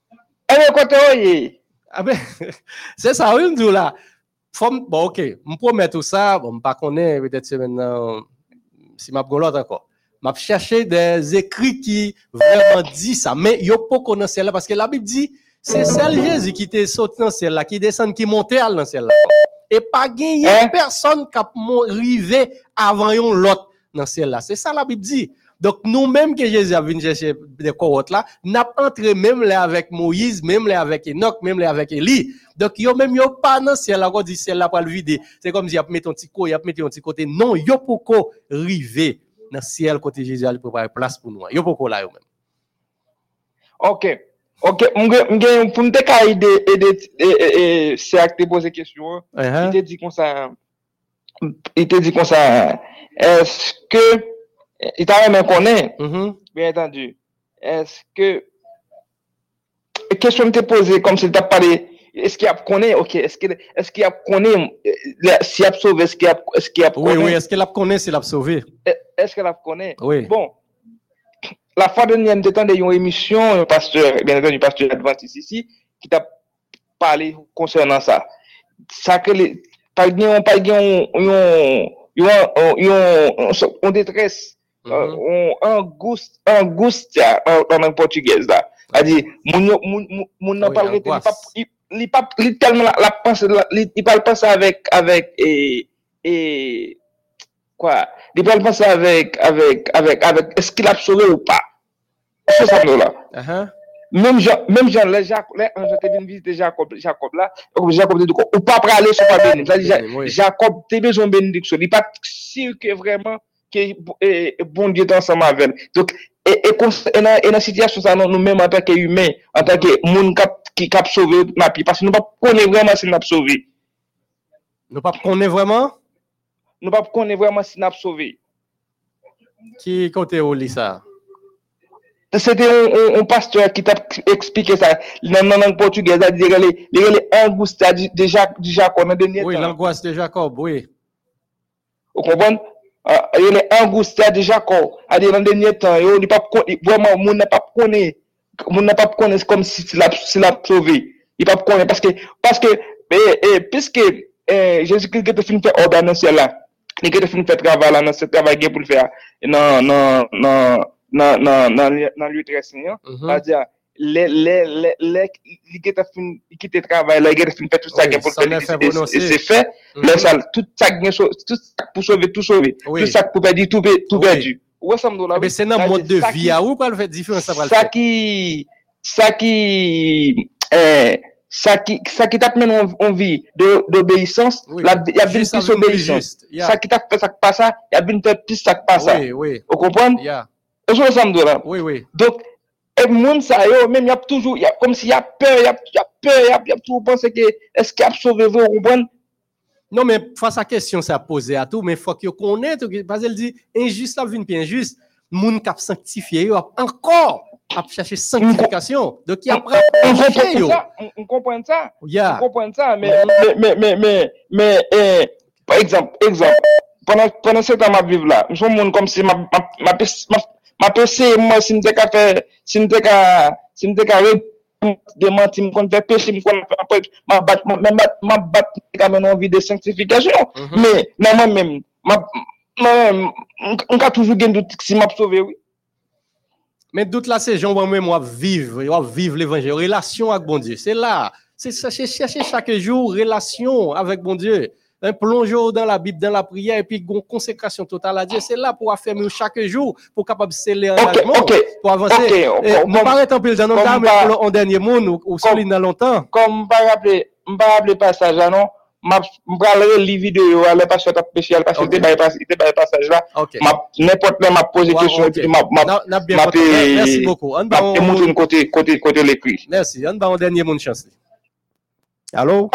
Ah ben, c'est ça, oui, me là. Bon, ok, je promets tout ça, bon, je ne connais pas, peut-être maintenant, si je vais l'autre encore. Je vais chercher des écrits qui vraiment disent ça, mais il n'y a pas qu'on ciel là, parce que la Bible dit, c'est celle Jésus qui était sorti dans ciel là, qui descend, qui montait dans ciel là. Et pas gagné personne qui a arrivé avant l'autre dans ciel là. C'est ça la Bible dit. Donc, nous-mêmes que Jésus a venu chercher des cohortes là, n'a pas entré même là avec Moïse, même là avec Enoch, même là avec Élie. Donc, yo même yo pas dans ciel là, on dit ciel là pas le vider. C'est comme si y a mis ton petit côté, y a mis ton petit côté. Non, yo poko river dans ciel côté Jésus a préparé place pour nous. Yo poko là yo même. OK, pour me décaler et c'est à te poser question. Il te dit comme ça. Est-ce que il t'a même connaît, bien entendu. Est-ce que question te posée comme si tu as parlé, est-ce qu'il y a connaît, ok, est-ce qu'il y a connaît si il a sauvé, est-ce qu'il y a connaît? Oui, est-ce qu'il a connaît s'il a sauvé? Est-ce qu'il a connaît? Oui. Bon, la fois dernière de temps de une émission, un pasteur, bien entendu, pasteur Adventiste ici, qui t'a parlé concernant ça. Ça que les pas on détresse. Angustia en portugais là. C'est-à-dire mon n'a pas il tellement la pense il parle pas ça avec quoi il parle pas ça avec est-ce qu'il a sauvé ou pas, c'est ça là. Même Jean les anges te viennent visiter Jacob là, Jacob dit ou pas pour aller sur pas béni, c'est-à-dire Jacob te besoin bénédiction, il pas sûr que vraiment que bon Dieu est ensemble avec. Donc et dans la situation ça nous même en tant qu'humains, en tant que monde qui cap sauver la vie, parce que nous pas connaît vraiment si nous a sauvé. Nous pas connaît vraiment si nous a sauvé. Qui côté où lit ça? c'était un pasteur qui t'a expliqué ça dans la langue portugaise, a dit les angustia de Jacob dans dernier temps. Oui, l'angoisse de Jacob, oui. Vous comprenez? Les angustia de Jacob, a dit dans dernier temps, il pas vraiment moun n'a pas connaître comme si l'a sauvé. Il pas connaître parce que puisque Jésus-Christ a fait faire ordre dans le ciel là. Il a fait faire travail là, dans ce travail pour le faire dans lui très seigneur, c'est-à-dire les qui a fait travail là, il a fait tout ça pour faire c'est fait, là ça tout ça pour sauver tout sauver, tout ça pour perdre tout perdu. Mais c'est dans le mode de vie où quoi le fait différence ça va le faire. Ça qui t'a mené en vie d'obéissance, il y a bien plus obéissance. Ça qui t'a fait ça passe ça, il y a bien plus ça passe ça. Oui. Vous comprenez? Oui, oui. Donc et monde ça yo même il y a toujours comme s'il y a peur, il y a toujours penser que est-ce qu'il a sauvé vous comprendre? Non mais face à question ça poser à tout mais faut que connaître parce qu'elle dit injuste la vie injuste, monde qui a sanctifié encore à chercher sanctification. Donc il y a on comprend ça. Yeah. On comprend ça mais par exemple pendant ce temps ma vivre là, je suis monde comme si ma PC moi si m'était qu'à de mentir me faire péché me après ma battre quand même envie de sanctification mais moi-même on a toujours gagné doute si m'a sauvé oui. Mais doute là c'est Jean moi-même vivre l'évangile relation avec bon Dieu c'est là c'est chercher chaque jour relation avec bon Dieu un plongeon dans la Bible dans la prière et puis une consécration totale à Dieu c'est là pour affirmer chaque jour pour capable sceller l'engagement pour avancer on paraît en pile dans nos temps mais en dernier monde ou solide dans longtemps comme pas rappeler passage là non m'a les vidéo aller pas sur ta spécial parce que il passage là n'importe quoi m'a posé question et puis merci beaucoup on va monter côté l'écrit merci on va en dernier monde chance allô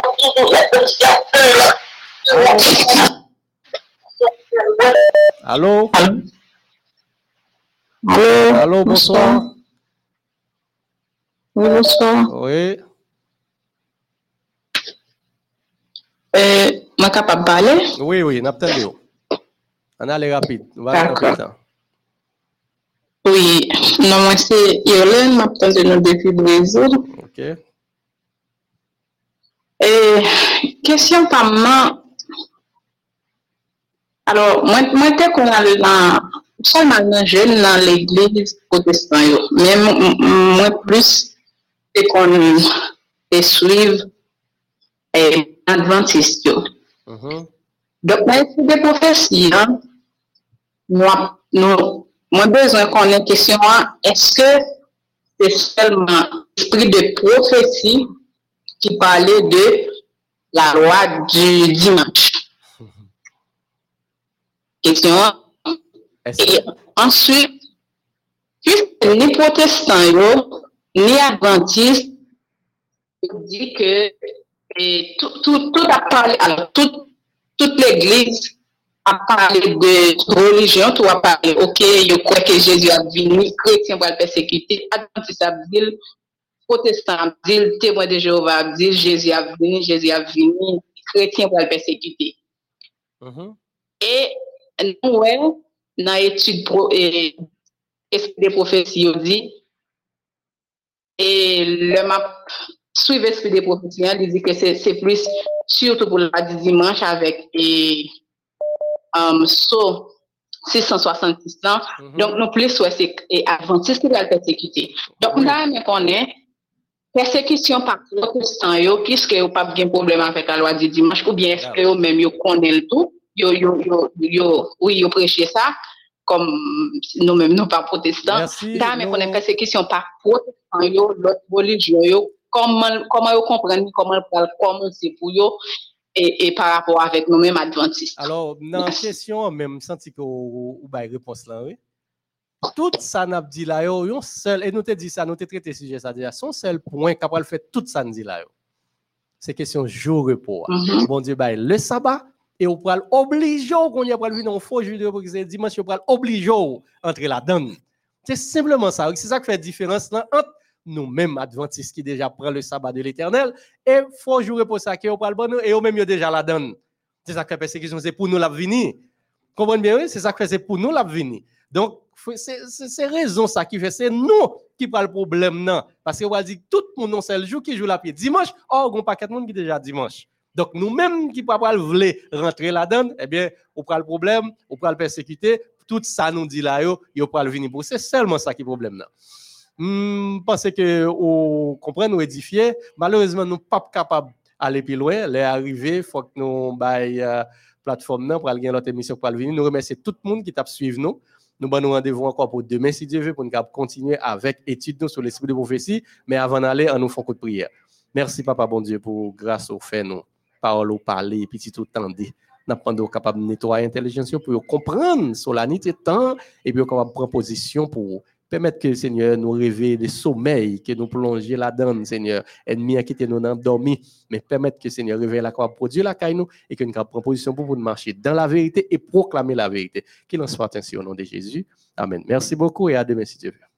allô allô bonsoir bonsoir oui ma capable parler oui n'attendez on aller rapide on va rapide oui non moi c'est Yolène m'attend de nous depuis Brésil OK question par moi alors moi t'es qu'on a dans seulement jeune dans l'église protestante mais moi plus c'est qu'on suivre adventiste donc moi c'est des prophéties moi besoin qu'on ait question est-ce que c'est seulement l'esprit de prophétie qui parlait de la loi du dimanche question et ensuite ni protestants ni adventistes dit que tout a parlé alors toute l'église a parlé de religion tout a parlé OK je crois que Jésus a venu chrétien va le persécuter adventiste a dit protestant a dit témoin de Jéhovah a dit Jésus a venu chrétien va le persécuter et nous dans étude des prophéties dit et le map suivre l'esprit des prophéties il dit que c'est plus surtout pour la dimanche avec so 666 ans donc non plus c'est adventiste qui va le persécuter donc on a mais connaît persécution par protestant yo puisque yo pas de problème avec la loi du dimanche ou bien est-ce que yo même yo connaît le tout yo prêcher ça comme nous-mêmes nous pas protestants là mais connaît persécution par protestant yo l'autre religion yo comment yo comprendre comment commencer pour yo et par rapport avec nous-mêmes adventistes. Alors dans la question même senti que ou ba réponse là oui. Tout ça n'a dit là yo seul et nous te dit ça nous te traité sujet ça dire son seul point capable faire tout ça dit là yo. C'est question jour repos. Bon Dieu ba le sabbat et on pral obligé qu'on y a pral venir en faux judéo pour que dimanche on pral obligé entrer là-dedans. C'est simplement ça. C'est ça qui fait la différence là, entre nous-mêmes, adventistes, qui déjà prennent le sabbat de l'Éternel, et faut jouer pour ça, qui ont pas le bon, et eux-mêmes, déjà la donnent. C'est ça qui fait la persécution, c'est pour nous la venir. Comprenez bien, oui? C'est ça qui fait, c'est pour nous la venir. Donc, c'est raison ça qui fait, c'est nous qui parlent le problème, non. Parce qu'on va dire, tout le monde, c'est le jour qui joue la pied. Dimanche, on n'a pas quatre monde qui déjà dimanche. Donc, nous-mêmes qui ne voulons rentrer là-dedans, eh bien, on prend le problème, on prend le persécuter, tout ça nous dit là, on prend le venir pour. C'est seulement ça qui est le problème, non. Parce que, on comprend, nous édifier, malheureusement, nous ne sommes pas capables d'aller plus loin. Les arrivés, il faut que nous baillons plateforme pour aller dans l'autre émission pour venir. Nous remercions tout le monde qui t'a suivi nous. Nous avons rendez-vous encore pour demain, si Dieu veut, pour nous continuer avec l'étude sur l'esprit de prophétie. Mais avant d'aller, on nous fait un coup de prière. Merci, Papa, bon Dieu, pour grâce au fait, nous. Parole au parler, petit tout tendez. Nous sommes capables de nettoyer l'intelligence pour comprendre sur la nuit et temps, et puis capable de prendre position pour permettre que le Seigneur nous réveille des sommeils, que nous plongions là-dedans, Seigneur. Ennemi a quitté nous endormis, mais permettre que le Seigneur réveille la croix, produire la caille nous, et que nous prenions position pour marcher dans la vérité et proclamer la vérité. Qu'il en soit ainsi au nom de Jésus. Amen. Merci beaucoup et à demain si Dieu veut.